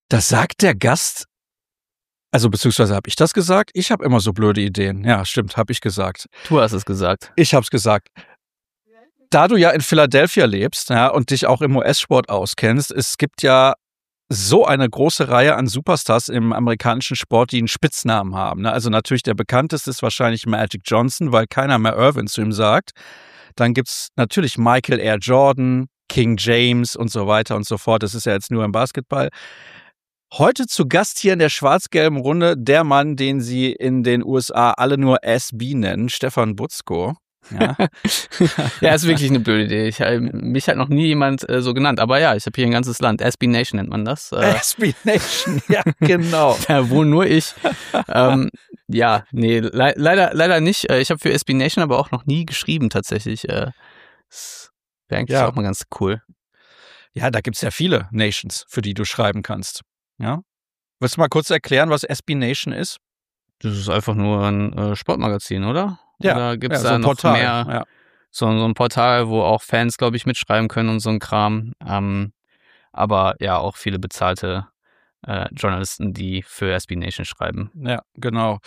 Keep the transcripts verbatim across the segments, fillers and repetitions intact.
Das sagt der Gast, also beziehungsweise habe ich das gesagt? Ich habe immer so blöde Ideen. Ja, stimmt, habe ich gesagt. Du hast es gesagt. Ich habe es gesagt. Da du ja in Philadelphia lebst, ja, und dich auch im U S-Sport auskennst, es gibt ja so eine große Reihe an Superstars im amerikanischen Sport, die einen Spitznamen haben. Ne? Also natürlich der bekannteste ist wahrscheinlich Magic Johnson, weil keiner mehr Irvin zu ihm sagt. Dann gibt's natürlich Michael Air Jordan, King James und so weiter und so fort. Das ist ja jetzt nur im Basketball. Heute zu Gast hier in der schwarz-gelben Runde der Mann, den sie in den U S A alle nur S B nennen, Stefan Buczko. Ja, ja, ist wirklich eine blöde Idee. Ich, mich hat noch nie jemand äh, so genannt. Aber ja, ich habe hier ein ganzes Land. S B Nation nennt man das. Äh, S B Nation, ja, genau. Da wohne nur ich. ähm, ja, nee, le- leider, leider nicht. Ich habe für S B Nation aber auch noch nie geschrieben tatsächlich. Äh, das wäre eigentlich Ja. auch mal ganz cool. Ja, da gibt's ja viele Nations, für die du schreiben kannst. Ja. Willst du mal kurz erklären, was S B Nation ist? Das ist einfach nur ein äh, Sportmagazin, oder? Ja, Oder gibt's ja, da so ein noch Portal, mehr? ja. So, so ein Portal, wo auch Fans, glaube ich, mitschreiben können und so ein Kram. Ähm, aber ja, auch viele bezahlte äh, Journalisten, die für S B Nation schreiben. Ja, genau.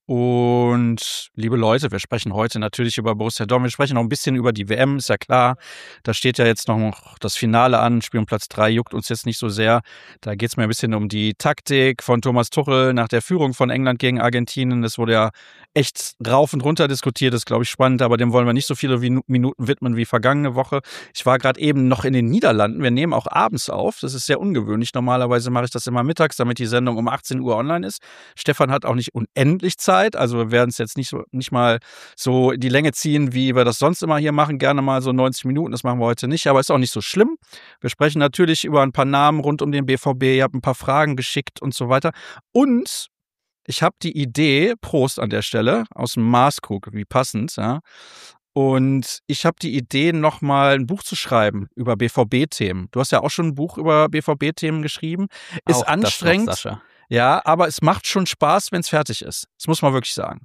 Und liebe Leute, wir sprechen heute natürlich über Borussia Dortmund. Wir sprechen noch ein bisschen über die W M, ist ja klar. Da steht ja jetzt noch das Finale an. Spiel um Platz drei juckt uns jetzt nicht so sehr. Da geht es mir ein bisschen um die Taktik von Thomas Tuchel nach der Führung von England gegen Argentinien. Das wurde ja echt rauf und runter diskutiert. Das ist, glaube ich, spannend, aber dem wollen wir nicht so viele Minuten widmen wie vergangene Woche. Ich war gerade eben noch in den Niederlanden. Wir nehmen auch abends auf. Das ist sehr ungewöhnlich. Normalerweise mache ich das immer mittags, damit die Sendung um achtzehn Uhr online ist. Stefan hat auch nicht unendlich Zeit. Also wir werden es jetzt nicht, so, nicht mal so in die Länge ziehen, wie wir das sonst immer hier machen. Gerne mal so neunzig Minuten, das machen wir heute nicht, aber ist auch nicht so schlimm. Wir sprechen natürlich über ein paar Namen rund um den B V B. Ihr habt ein paar Fragen geschickt und so weiter. Und ich habe die Idee, Prost an der Stelle, aus dem Maßkrug, wie passend, ja. Und ich habe die Idee, nochmal ein Buch zu schreiben über B V B-Themen. Du hast ja auch schon ein Buch über B V B-Themen geschrieben. Ist auch anstrengend. Das noch, Sascha. Ja, aber es macht schon Spaß, wenn es fertig ist. Das muss man wirklich sagen.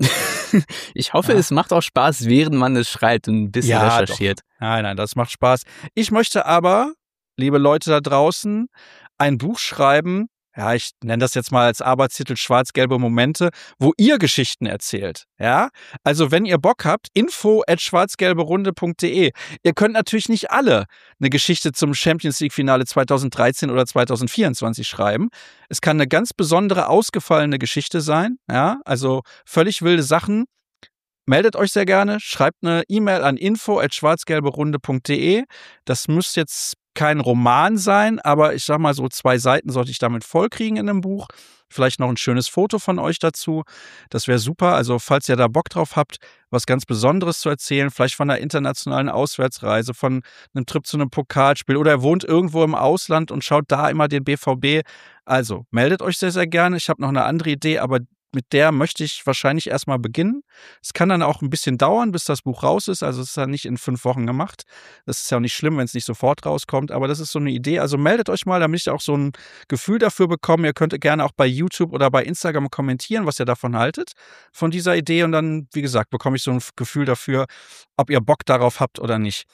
Ich hoffe, Ja. es macht auch Spaß, während man es schreibt und ein bisschen Ja, recherchiert. Doch. Nein, nein, das macht Spaß. Ich möchte aber, liebe Leute da draußen, ein Buch schreiben, ja, ich nenne das jetzt mal als Arbeitstitel Schwarz-Gelbe Momente, wo ihr Geschichten erzählt. Ja, also wenn ihr Bock habt, info at schwarzgelberunde punkt de. Ihr könnt natürlich nicht alle eine Geschichte zum Champions League Finale zweitausenddreizehn oder zweitausendvierundzwanzig schreiben. Es kann eine ganz besondere, ausgefallene Geschichte sein. Ja, also völlig wilde Sachen. Meldet euch sehr gerne, schreibt eine E-Mail an info at schwarzgelberunde punkt de. Das muss jetzt kein Roman sein, aber ich sag mal so zwei Seiten sollte ich damit vollkriegen in einem Buch. Vielleicht noch ein schönes Foto von euch dazu. Das wäre super. Also falls ihr da Bock drauf habt, was ganz Besonderes zu erzählen, vielleicht von einer internationalen Auswärtsreise, von einem Trip zu einem Pokalspiel oder ihr wohnt irgendwo im Ausland und schaut da immer den B V B. Also meldet euch sehr, sehr gerne. Ich habe noch eine andere Idee, aber mit der möchte ich wahrscheinlich erstmal beginnen. Es kann dann auch ein bisschen dauern, bis das Buch raus ist. Also es ist ja nicht in fünf Wochen gemacht. Das ist ja auch nicht schlimm, wenn es nicht sofort rauskommt. Aber das ist so eine Idee. Also meldet euch mal, damit ich auch so ein Gefühl dafür bekomme. Ihr könnt gerne auch bei YouTube oder bei Instagram kommentieren, was ihr davon haltet, von dieser Idee. Und dann, wie gesagt, bekomme ich so ein Gefühl dafür, ob ihr Bock darauf habt oder nicht.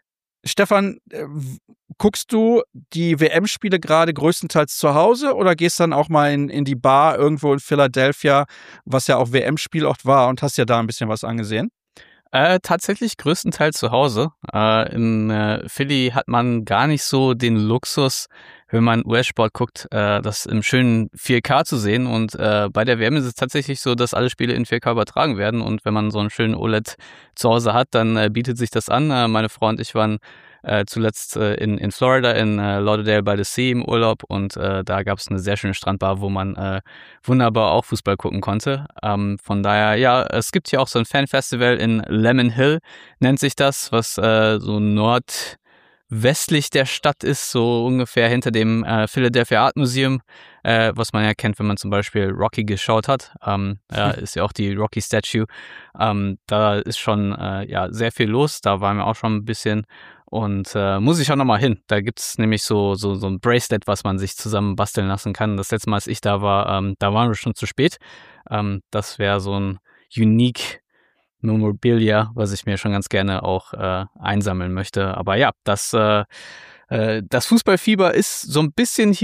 Stefan, guckst du die W M-Spiele gerade größtenteils zu Hause oder gehst dann auch mal in, in die Bar irgendwo in Philadelphia, was ja auch W M-Spielort war, und hast ja da ein bisschen was angesehen? Äh, tatsächlich größtenteils zu Hause. Äh, in äh, Philly hat man gar nicht so den Luxus, wenn man U S-Sport guckt, äh, das im schönen vier K zu sehen. Und äh, bei der W M ist es tatsächlich so, dass alle Spiele in vier K übertragen werden. Und wenn man so einen schönen O L E D zu Hause hat, dann äh, bietet sich das an. Äh, meine Frau und ich waren äh, zuletzt äh, in, in Florida, in äh, Lauderdale by the Sea im Urlaub. Und äh, da gab es eine sehr schöne Strandbar, wo man äh, wunderbar auch Fußball gucken konnte. Ähm, von daher, ja, es gibt hier auch so ein Fanfestival in Lemon Hill, nennt sich das, was äh, so Nord... westlich der Stadt ist, so ungefähr hinter dem äh, Philadelphia Art Museum, äh, was man ja kennt, wenn man zum Beispiel Rocky geschaut hat. Ähm, äh, ist ja auch die Rocky Statue. Ähm, da ist schon äh, ja sehr viel los. Da waren wir auch schon ein bisschen und äh, muss ich auch nochmal hin. Da gibt es nämlich so, so, so ein Bracelet, was man sich zusammen basteln lassen kann. Das letzte Mal, als ich da war, ähm, da waren wir schon zu spät. Ähm, das wäre so ein unique Memorabilia, was ich mir schon ganz gerne auch äh, einsammeln möchte. Aber ja, das, äh, äh, das Fußballfieber ist so ein bisschen hier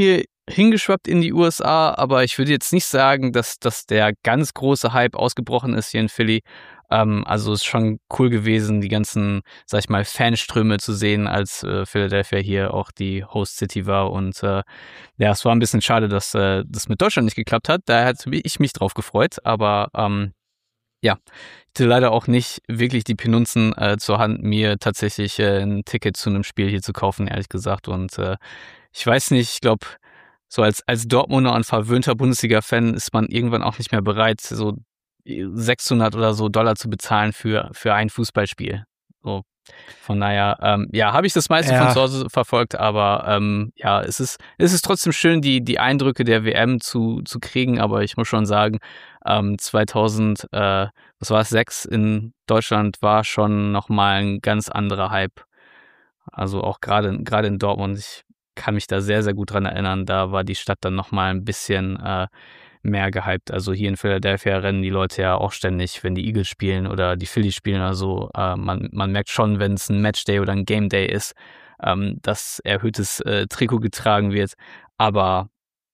hingeschwappt in die U S A, aber ich würde jetzt nicht sagen, dass, dass der ganz große Hype ausgebrochen ist hier in Philly. Ähm, also es ist schon cool gewesen, die ganzen, sag ich mal, Fanströme zu sehen, als äh, Philadelphia hier auch die Host City war. Und äh, ja, es war ein bisschen schade, dass äh, das mit Deutschland nicht geklappt hat. Da hätte ich mich drauf gefreut, aber ähm, ja, ich hatte leider auch nicht wirklich die Penunzen äh, zur Hand, mir tatsächlich äh, ein Ticket zu einem Spiel hier zu kaufen, ehrlich gesagt. Und äh, ich weiß nicht, ich glaube, so als, als Dortmunder und verwöhnter Bundesliga-Fan ist man irgendwann auch nicht mehr bereit, so sechshundert oder so Dollar zu bezahlen für, für ein Fußballspiel. So. Von daher, ähm, ja, habe ich das meiste Ja. von zu Hause verfolgt, aber ähm, ja, es ist, es ist trotzdem schön, die, die Eindrücke der W M zu, zu kriegen, aber ich muss schon sagen, ähm, zweitausend, äh, was war es, sechs in Deutschland war schon nochmal ein ganz anderer Hype. Also auch gerade gerade in Dortmund, ich kann mich da sehr, sehr gut dran erinnern, da war die Stadt dann nochmal ein bisschen äh, mehr gehypt. Also hier in Philadelphia rennen die Leute ja auch ständig, wenn die Eagles spielen oder die Phillies spielen oder so. Äh, man, man merkt schon, wenn es ein Matchday oder ein Game Day ist, ähm, dass erhöhtes äh, Trikot getragen wird. Aber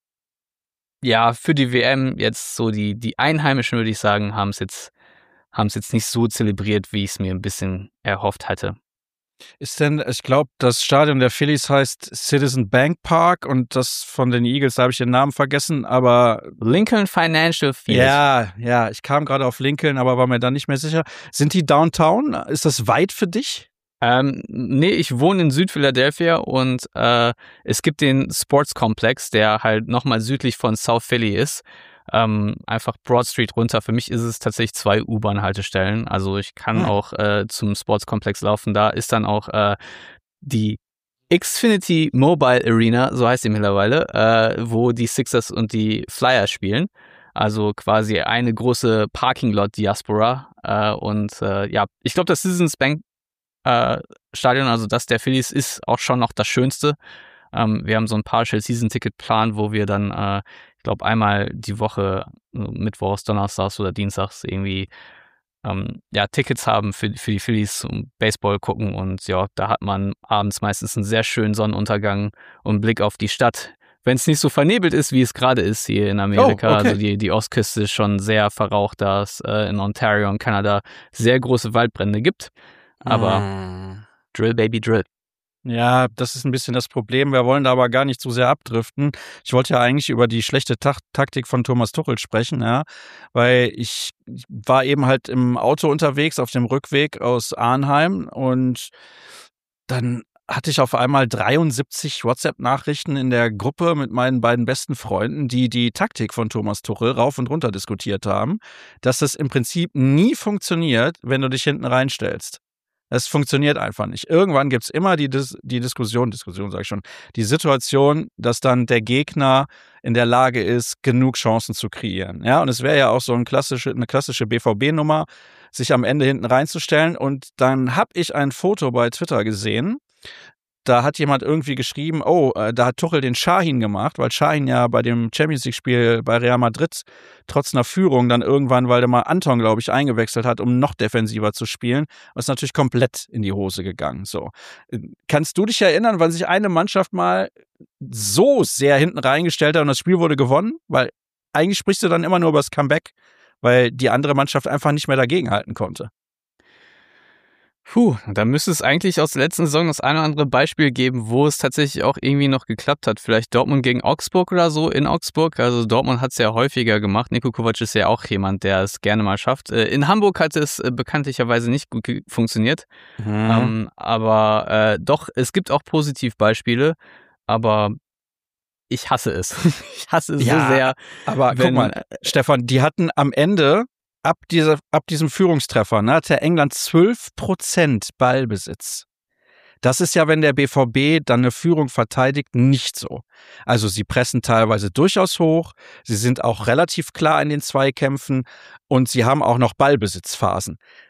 ja, für die W M jetzt so die, die Einheimischen, würde ich sagen, haben es jetzt, haben es jetzt nicht so zelebriert, wie ich es mir ein bisschen erhofft hatte. Ist denn, ich glaube, das Stadion der Phillies heißt Citizen Bank Park und das von den Eagles, da habe ich den Namen vergessen, aber Lincoln Financial Field. Ja, ja, ich kam gerade auf Lincoln, aber war mir dann nicht mehr sicher. Sind die Downtown? Ist das weit für dich? Ähm, nee, ich wohne in Südphiladelphia und äh, es gibt den Sports Complex, der halt nochmal südlich von South Philly ist. Ähm, einfach Broad Street runter. Für mich ist es tatsächlich zwei U-Bahn-Haltestellen. Also ich kann Hm. auch äh, zum Sports Complex laufen. Da ist dann auch äh, die Xfinity Mobile Arena, so heißt sie mittlerweile, äh, wo die Sixers und die Flyers spielen. Also quasi eine große Parking-Lot-Diaspora. Äh, und äh, ja, ich glaube, das Citizens Bank äh, Stadion, also das der Phillies, ist auch schon noch das Schönste. Ähm, wir haben so ein Partial-Season-Ticket-Plan, wo wir dann, äh, ich glaube, einmal die Woche, Mittwochs, Donnerstags oder Dienstags irgendwie ähm, ja, Tickets haben für, für die Phillies zum Baseball gucken. Und ja, da hat man abends meistens einen sehr schönen Sonnenuntergang und einen Blick auf die Stadt. Wenn es nicht so vernebelt ist, wie es gerade ist hier in Amerika. Oh, okay. Also die, die Ostküste ist schon sehr verraucht, da es äh, in Ontario und Kanada sehr große Waldbrände gibt. Aber Hm. Drill, Baby, Drill. Ja, das ist ein bisschen das Problem. Wir wollen da aber gar nicht zu sehr abdriften. Ich wollte ja eigentlich über die schlechte Ta- Taktik von Thomas Tuchel sprechen, ja, weil ich war eben halt im Auto unterwegs auf dem Rückweg aus Arnheim und dann hatte ich auf einmal dreiundsiebzig WhatsApp-Nachrichten in der Gruppe mit meinen beiden besten Freunden, die die Taktik von Thomas Tuchel rauf und runter diskutiert haben, dass es im Prinzip nie funktioniert, wenn du dich hinten reinstellst. Es funktioniert einfach nicht. Irgendwann gibt es immer die, Dis- die Diskussion, Diskussion sage ich schon, die Situation, dass dann der Gegner in der Lage ist, genug Chancen zu kreieren. Ja, und es wäre ja auch so ein klassische, eine klassische B V B-Nummer, sich am Ende hinten reinzustellen. Und dann habe ich ein Foto bei Twitter gesehen. Da hat jemand irgendwie geschrieben, oh, äh, da hat Tuchel den Şahin gemacht, weil Şahin ja bei dem Champions-League-Spiel bei Real Madrid trotz einer Führung dann irgendwann, weil der mal Anton, glaube ich, eingewechselt hat, um noch defensiver zu spielen, und ist natürlich komplett in die Hose gegangen. So. Kannst du dich erinnern, wann sich eine Mannschaft mal so sehr hinten reingestellt hat und das Spiel wurde gewonnen? Weil eigentlich sprichst du dann immer nur über das Comeback, weil die andere Mannschaft einfach nicht mehr dagegenhalten konnte. Puh, da müsste es eigentlich aus der letzten Saison das eine oder andere Beispiel geben, wo es tatsächlich auch irgendwie noch geklappt hat. Vielleicht Dortmund gegen Augsburg oder so in Augsburg. Also Dortmund hat es ja häufiger gemacht. Niko Kovac ist ja auch jemand, der es gerne mal schafft. In Hamburg hat es bekanntlicherweise nicht gut ge- funktioniert. Mhm. Ähm, aber äh, doch, es gibt auch Positivbeispiele. Aber ich hasse es. Ich hasse es Ja, so sehr. Aber wenn, guck mal, Stefan, die hatten am Ende, ab, dieser, ab diesem Führungstreffer, ne, hat der England zwölf Prozent Ballbesitz. Das ist ja, wenn der B V B dann eine Führung verteidigt, nicht so. Also sie pressen teilweise durchaus hoch, sie sind auch relativ klar in den Zweikämpfen und sie haben auch noch Ballbesitzphasen.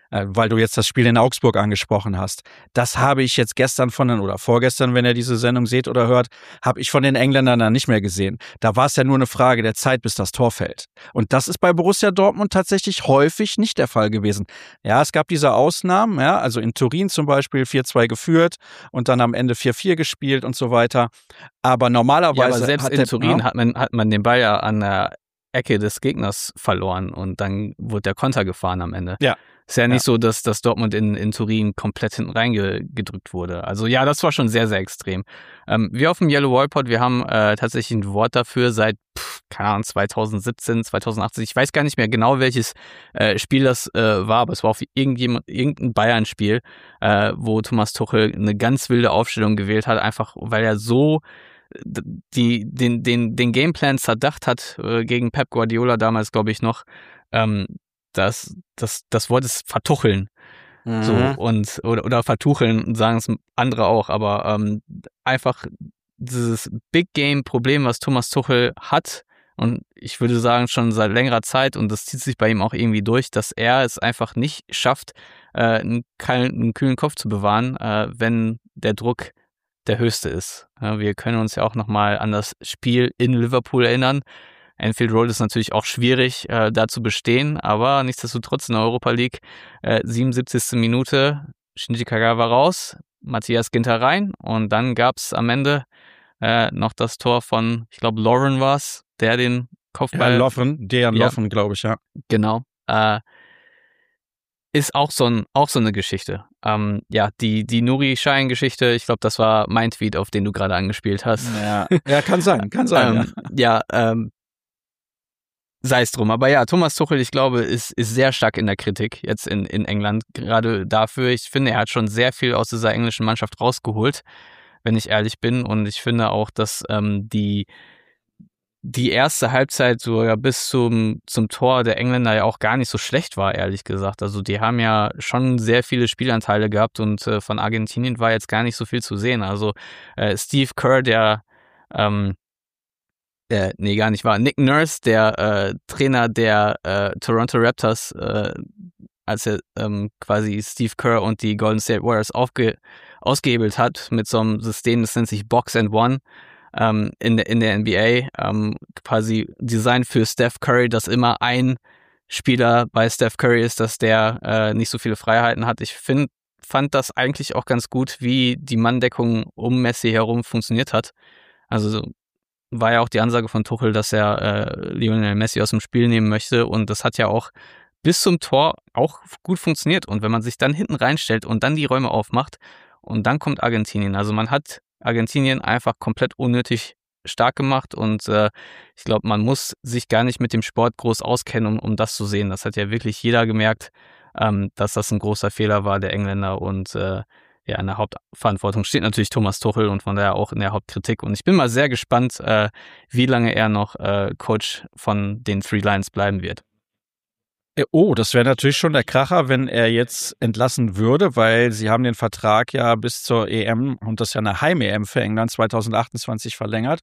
äh, weil du jetzt das Spiel in Augsburg angesprochen hast. Das habe ich jetzt gestern von den, oder vorgestern, wenn ihr diese Sendung seht oder hört, habe ich von den Engländern dann nicht mehr gesehen. Da war es ja nur eine Frage der Zeit, bis das Tor fällt. Und das ist bei Borussia Dortmund tatsächlich häufig nicht der Fall gewesen. Ja, es gab diese Ausnahmen, ja, also in Turin zum Beispiel vier zwei geführt und dann am Ende vier vier gespielt und so weiter. Aber normalerweise... Ja, aber selbst hat in der, Turin ja, hat man, hat man den Ball ja an der Ecke des Gegners verloren und dann wurde der Konter gefahren am Ende. Ja. Ist ja nicht Ja. so, dass, dass Dortmund in, in Turin komplett hinten reingedrückt wurde. Also ja, das war schon sehr, sehr extrem. Ähm, wir auf dem Yellow Wall Pod, wir haben äh, tatsächlich ein Wort dafür seit, pff, keine Ahnung, zwanzig siebzehn, zwanzig achtzehn. Ich weiß gar nicht mehr genau, welches äh, Spiel das äh, war, aber es war auf irgendjemand, irgendein Bayern-Spiel, äh, wo Thomas Tuchel eine ganz wilde Aufstellung gewählt hat, einfach weil er so die, den, den, den Gameplan zerdacht hat äh, gegen Pep Guardiola damals, glaube ich, noch. Ähm, das, das, das Wort ist vertucheln. Mhm. So, und, oder, oder vertucheln, sagen es andere auch, aber ähm, einfach dieses Big Game Problem, was Thomas Tuchel hat, und ich würde sagen schon seit längerer Zeit, und das zieht sich bei ihm auch irgendwie durch, dass er es einfach nicht schafft, äh, einen, einen kühlen Kopf zu bewahren, äh, wenn der Druck der höchste ist. Ja, wir können uns ja auch nochmal an das Spiel in Liverpool erinnern. Anfield Road ist natürlich auch schwierig, äh, da zu bestehen, aber nichtsdestotrotz in der Europa League, äh, siebenundsiebzigste Minute, Shinji Kagawa raus, Matthias Ginter rein und dann gab's am Ende äh, noch das Tor von, ich glaube, Lauren war's, der den Kopfball... Ja, Lovren, Dejan Ja. Lovren, glaube ich, ja. Genau. Äh, ist auch so, ein, auch so eine Geschichte. Ähm, ja, die, die Nuri-Schein-Geschichte, ich glaube, das war mein Tweet, auf den du gerade angespielt hast. Ja, ja kann sein, kann sein. ähm, ja, ja ähm, sei es drum. Aber ja, Thomas Tuchel, ich glaube, ist, ist sehr stark in der Kritik jetzt in, in England. Gerade dafür, ich finde, er hat schon sehr viel aus dieser englischen Mannschaft rausgeholt, wenn ich ehrlich bin. Und ich finde auch, dass ähm, die, die erste Halbzeit sogar bis zum, zum Tor der Engländer ja auch gar nicht so schlecht war, ehrlich gesagt. Also die haben ja schon sehr viele Spielanteile gehabt und äh, von Argentinien war jetzt gar nicht so viel zu sehen. Also äh, Steve Kerr, der ähm, Äh, nee, gar nicht wahr. Nick Nurse, der äh, Trainer der äh, Toronto Raptors, äh, als er ähm, quasi Steve Kerr und die Golden State Warriors aufge ausgehebelt hat mit so einem System, das nennt sich Box and One ähm, in, der, in der N B A, ähm, quasi Design für Steph Curry, dass immer ein Spieler bei Steph Curry ist, dass der äh, nicht so viele Freiheiten hat. Ich find, fand das eigentlich auch ganz gut, wie die Manndeckung um Messi herum funktioniert hat. Also war ja auch die Ansage von Tuchel, dass er äh, Lionel Messi aus dem Spiel nehmen möchte und das hat ja auch bis zum Tor auch gut funktioniert und wenn man sich dann hinten reinstellt und dann die Räume aufmacht und dann kommt Argentinien, also man hat Argentinien einfach komplett unnötig stark gemacht und äh, ich glaube, man muss sich gar nicht mit dem Sport groß auskennen, um, um das zu sehen. Das hat ja wirklich jeder gemerkt, ähm, dass das ein großer Fehler war der Engländer und äh, ja, in der Hauptverantwortung steht natürlich Thomas Tuchel und von daher auch in der Hauptkritik. Und ich bin mal sehr gespannt, äh, wie lange er noch äh, Coach von den Three Lions bleiben wird. Oh, das wäre natürlich schon der Kracher, wenn er jetzt entlassen würde, weil sie haben den Vertrag ja bis zur E M und das ist ja eine Heim-E M für England zwanzig achtundzwanzig verlängert.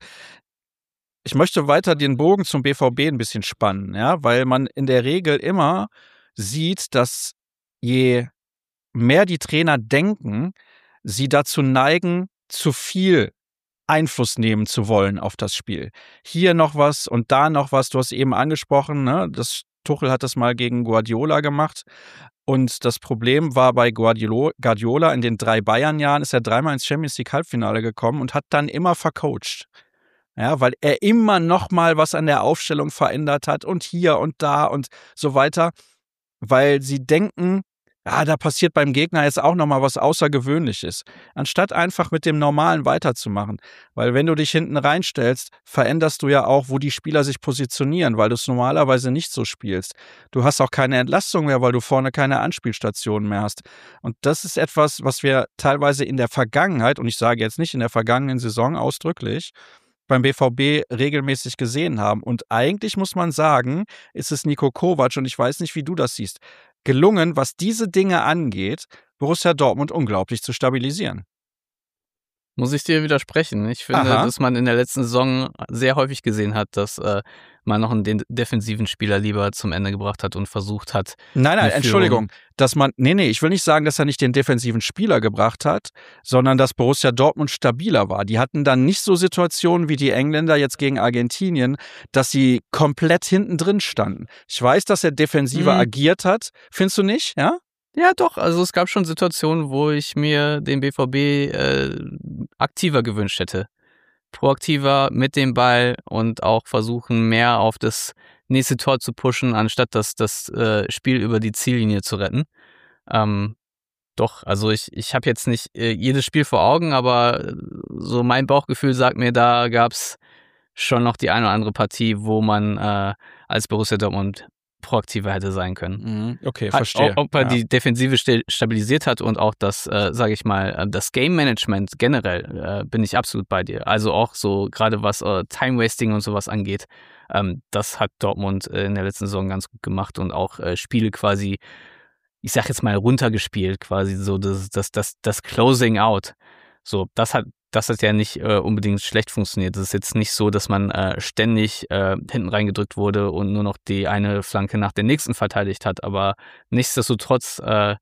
Ich möchte weiter den Bogen zum B V B ein bisschen spannen, ja, weil man in der Regel immer sieht, dass je mehr die Trainer denken, sie dazu neigen, zu viel Einfluss nehmen zu wollen auf das Spiel. Hier noch was und da noch was. Du hast eben angesprochen, ne? Das Tuchel hat das mal gegen Guardiola gemacht. Und das Problem war bei Guardiola, in den drei Bayern-Jahren ist er dreimal ins Champions League-Halbfinale gekommen und hat dann immer vercoacht. Ja, weil er immer noch mal was an der Aufstellung verändert hat und hier und da und so weiter. Weil sie denken, ja, da passiert beim Gegner jetzt auch nochmal was Außergewöhnliches. Anstatt einfach mit dem Normalen weiterzumachen. Weil wenn du dich hinten reinstellst, veränderst du ja auch, wo die Spieler sich positionieren, weil du es normalerweise nicht so spielst. Du hast auch keine Entlastung mehr, weil du vorne keine Anspielstationen mehr hast. Und das ist etwas, was wir teilweise in der Vergangenheit, und ich sage jetzt nicht in der vergangenen Saison ausdrücklich, beim B V B regelmäßig gesehen haben. Und eigentlich muss man sagen, ist es Niko Kovac, und ich weiß nicht, wie du das siehst, gelungen, was diese Dinge angeht, Borussia Dortmund unglaublich zu stabilisieren. muss ich dir widersprechen. Ich finde, Aha. dass man in der letzten Saison sehr häufig gesehen hat, dass äh, man noch einen de- defensiven Spieler lieber zum Ende gebracht hat und versucht hat. Nein, nein, eine Entschuldigung, dass man, nee, nee, ich will nicht sagen, dass er nicht den defensiven Spieler gebracht hat, sondern dass Borussia Dortmund stabiler war. Die hatten dann nicht so Situationen wie die Engländer jetzt gegen Argentinien, dass sie komplett hinten drin standen. Ich weiß, dass er defensiver Mhm. agiert hat. Findest du nicht, ja? Ja, doch. Also es gab schon Situationen, wo ich mir den B V B äh, aktiver gewünscht hätte. Proaktiver mit dem Ball und auch versuchen, mehr auf das nächste Tor zu pushen, anstatt das, das äh, Spiel über die Ziellinie zu retten. Ähm, doch, also ich, ich habe jetzt nicht äh, jedes Spiel vor Augen, aber so mein Bauchgefühl sagt mir, da gab's schon noch die eine oder andere Partie, wo man äh, als Borussia Dortmund proaktiver hätte sein können. Mhm, okay, Hat, verstehe. Ob er Ja. die Defensive st- stabilisiert hat und auch das, äh, sage ich mal, äh, das Game-Management generell, äh, bin ich absolut bei dir. Also auch so, gerade was äh, Time-Wasting und sowas angeht, ähm, das hat Dortmund äh, in der letzten Saison ganz gut gemacht und auch äh, Spiele quasi, ich sag jetzt mal, runtergespielt, quasi so das, das, das, das Closing Out. So, das hat Das hat ja nicht äh, unbedingt schlecht funktioniert. Es ist jetzt nicht so, dass man äh, ständig äh, hinten reingedrückt wurde und nur noch die eine Flanke nach der nächsten verteidigt hat. Aber nichtsdestotrotz äh,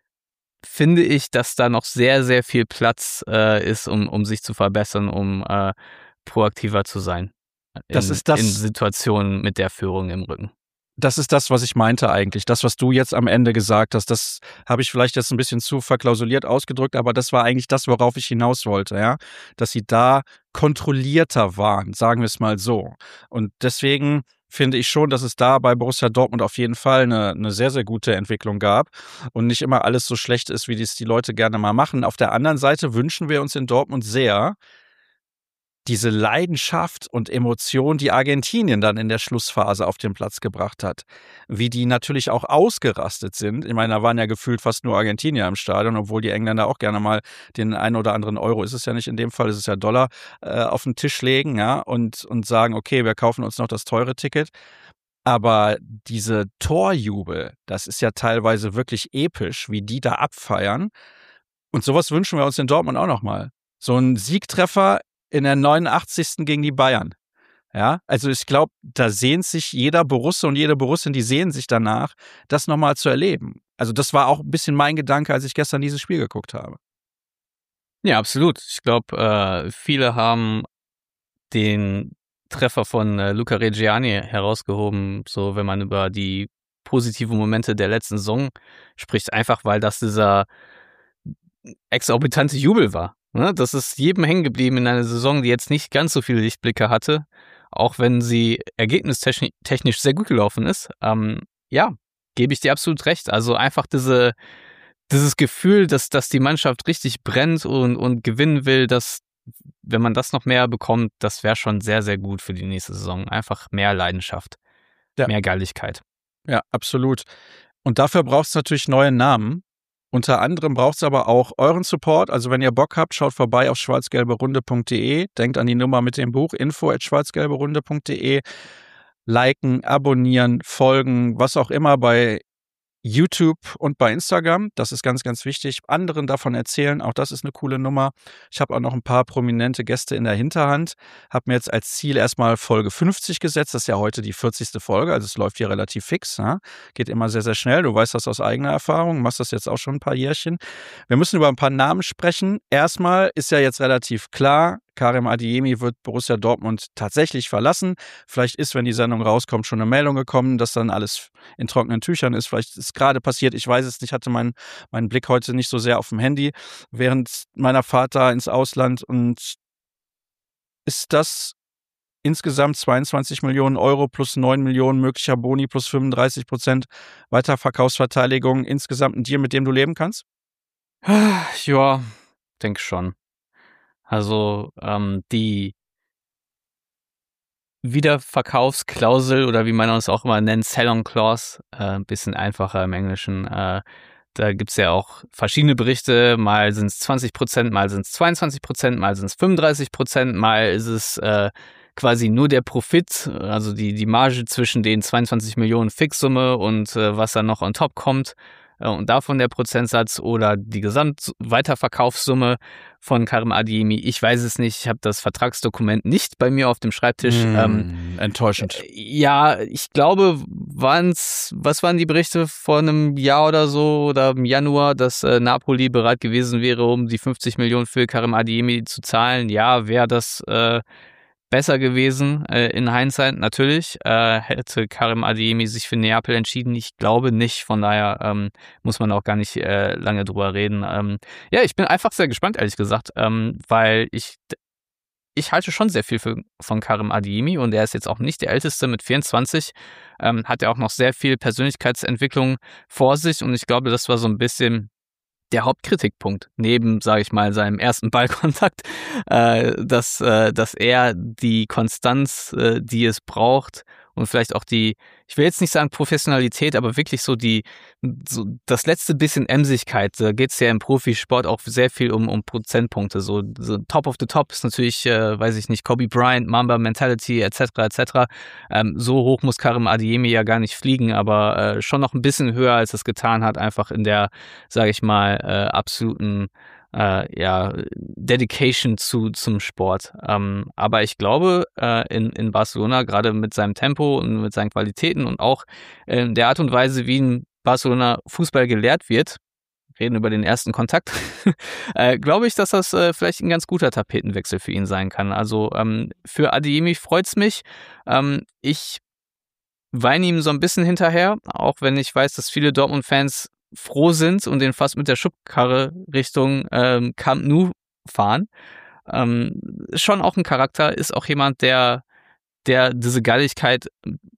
finde ich, dass da noch sehr, sehr viel Platz äh, ist, um, um sich zu verbessern, um äh, proaktiver zu sein. In, Das ist das- in Situationen mit der Führung im Rücken. Das ist das, was ich meinte eigentlich. Das, was du jetzt am Ende gesagt hast, das habe ich vielleicht jetzt ein bisschen zu verklausuliert ausgedrückt, aber das war eigentlich das, worauf ich hinaus wollte, ja. Dass sie da kontrollierter waren, sagen wir es mal so. Und deswegen finde ich schon, dass es da bei Borussia Dortmund auf jeden Fall eine, eine sehr, sehr gute Entwicklung gab und nicht immer alles so schlecht ist, wie das die Leute gerne mal machen. Auf der anderen Seite wünschen wir uns in Dortmund sehr, diese Leidenschaft und Emotion, die Argentinien dann in der Schlussphase auf den Platz gebracht hat, wie die natürlich auch ausgerastet sind. Ich meine, da waren ja gefühlt fast nur Argentinier im Stadion, obwohl die Engländer auch gerne mal den einen oder anderen Euro, ist es ja nicht in dem Fall, ist es ja Dollar, äh, auf den Tisch legen, ja, und, und sagen, okay, wir kaufen uns noch das teure Ticket. Aber diese Torjubel, das ist ja teilweise wirklich episch, wie die da abfeiern. Und sowas wünschen wir uns in Dortmund auch nochmal. So ein Siegtreffer in der neunundachtzigsten gegen die Bayern. Ja, also ich glaube, da sehnt sich jeder Borusse und jede Borussin, die sehnen sich danach, das nochmal zu erleben. Also das war auch ein bisschen mein Gedanke, als ich gestern dieses Spiel geguckt habe. Ja, absolut. Ich glaube, äh, viele haben den Treffer von äh, Luca Reggiani herausgehoben, so wenn man über die positiven Momente der letzten Saison spricht, einfach weil das dieser exorbitante Jubel war. Ne? Das ist jedem hängen geblieben in einer Saison, die jetzt nicht ganz so viele Lichtblicke hatte, auch wenn sie ergebnistechnisch sehr gut gelaufen ist. Ähm, ja, gebe ich dir absolut recht. Also einfach diese, dieses Gefühl, dass, dass die Mannschaft richtig brennt und, und gewinnen will, dass, wenn man das noch mehr bekommt, das wäre schon sehr, sehr gut für die nächste Saison. Einfach mehr Leidenschaft, Ja. mehr Geiligkeit. Ja, absolut. Und dafür braucht es natürlich neue Namen. Unter anderem braucht es aber auch euren Support. Also wenn ihr Bock habt, schaut vorbei auf schwarz gelbe runde punkt de. Denkt an die Nummer mit dem Buch, info at schwarz gelbe runde punkt de. Liken, abonnieren, folgen, was auch immer bei YouTube und bei Instagram. Das ist ganz, ganz wichtig. Anderen davon erzählen, auch das ist eine coole Nummer. Ich habe auch noch ein paar prominente Gäste in der Hinterhand. Habe mir jetzt als Ziel erstmal Folge fünfzig gesetzt. Das ist ja heute die vierzigste Folge, also es läuft hier relativ fix. Ja? Geht immer sehr, sehr schnell. Du weißt das aus eigener Erfahrung, machst das jetzt auch schon ein paar Jährchen. Wir müssen über ein paar Namen sprechen. Erstmal ist ja jetzt relativ klar, Karim Adeyemi wird Borussia Dortmund tatsächlich verlassen. Vielleicht ist, wenn die Sendung rauskommt, schon eine Meldung gekommen, dass dann alles in trockenen Tüchern ist. Vielleicht ist gerade passiert, ich weiß es nicht, hatte meinen meinen Blick heute nicht so sehr auf dem Handy, während meiner Fahrt da ins Ausland. Und ist das insgesamt zweiundzwanzig Millionen Euro plus neun Millionen möglicher Boni plus fünfunddreißig Prozent Weiterverkaufsverteidigung insgesamt ein Deal, mit dem du leben kannst? Ja, denke schon. Also ähm, die Wiederverkaufsklausel oder wie man uns auch immer nennt, Sell-on-Clause, ein äh, bisschen einfacher im Englischen. Äh, da gibt es ja auch verschiedene Berichte. Mal sind es zwanzig Prozent, mal sind es zweiundzwanzig Prozent, mal sind es fünfunddreißig Prozent, mal ist es äh, quasi nur der Profit, also die, die Marge zwischen den zweiundzwanzig Millionen Fixsumme und äh, was dann noch on top kommt. äh, und davon der Prozentsatz oder die Gesamtweiterverkaufssumme von Karim Adeyemi. Ich weiß es nicht. Ich habe das Vertragsdokument nicht bei mir auf dem Schreibtisch. Mm, ähm, enttäuschend. Ja, ich glaube, waren's, was waren die Berichte vor einem Jahr oder so oder im Januar, dass äh, Napoli bereit gewesen wäre, um die fünfzig Millionen für Karim Adeyemi zu zahlen? Ja, wäre das äh, besser gewesen äh, in Hindsight, natürlich. Äh, hätte Karim Adeyemi sich für Neapel entschieden? Ich glaube nicht. Von daher ähm, muss man auch gar nicht äh, lange drüber reden. Ähm, ja, ich bin einfach sehr gespannt, ehrlich gesagt, ähm, weil ich ich halte schon sehr viel für, von Karim Adeyemi und er ist jetzt auch nicht der Älteste mit vierundzwanzig, ähm, hat ja auch noch sehr viel Persönlichkeitsentwicklung vor sich und ich glaube, das war so ein bisschen der Hauptkritikpunkt, neben, sage ich mal, seinem ersten Ballkontakt, äh, dass, äh, dass er die Konstanz, äh, die es braucht und vielleicht auch die, ich will jetzt nicht sagen Professionalität, aber wirklich so die, so das letzte bisschen Emsigkeit. Da geht's ja im Profisport auch sehr viel um, um Prozentpunkte. So, so Top of the Top ist natürlich, äh, weiß ich nicht, Kobe Bryant, Mamba Mentality et cetera et cetera. Ähm, so hoch muss Karim Adeyemi ja gar nicht fliegen, aber äh, schon noch ein bisschen höher, als es getan hat, einfach in der, sage ich mal, äh, absoluten äh, ja, Dedication zu zum Sport. Ähm, aber ich glaube, äh, in, in Barcelona, gerade mit seinem Tempo und mit seinen Qualitäten und auch in der Art und Weise, wie in Barcelona Fußball gelehrt wird, reden über den ersten Kontakt, äh, glaube ich, dass das äh, vielleicht ein ganz guter Tapetenwechsel für ihn sein kann. Also ähm, für Adeyemi freut's mich. Ähm, ich weine ihm so ein bisschen hinterher, auch wenn ich weiß, dass viele Dortmund-Fans froh sind und den fast mit der Schubkarre Richtung ähm, Camp Nou fahren. Ähm, ist schon auch ein Charakter, ist auch jemand, der, der diese Galligkeit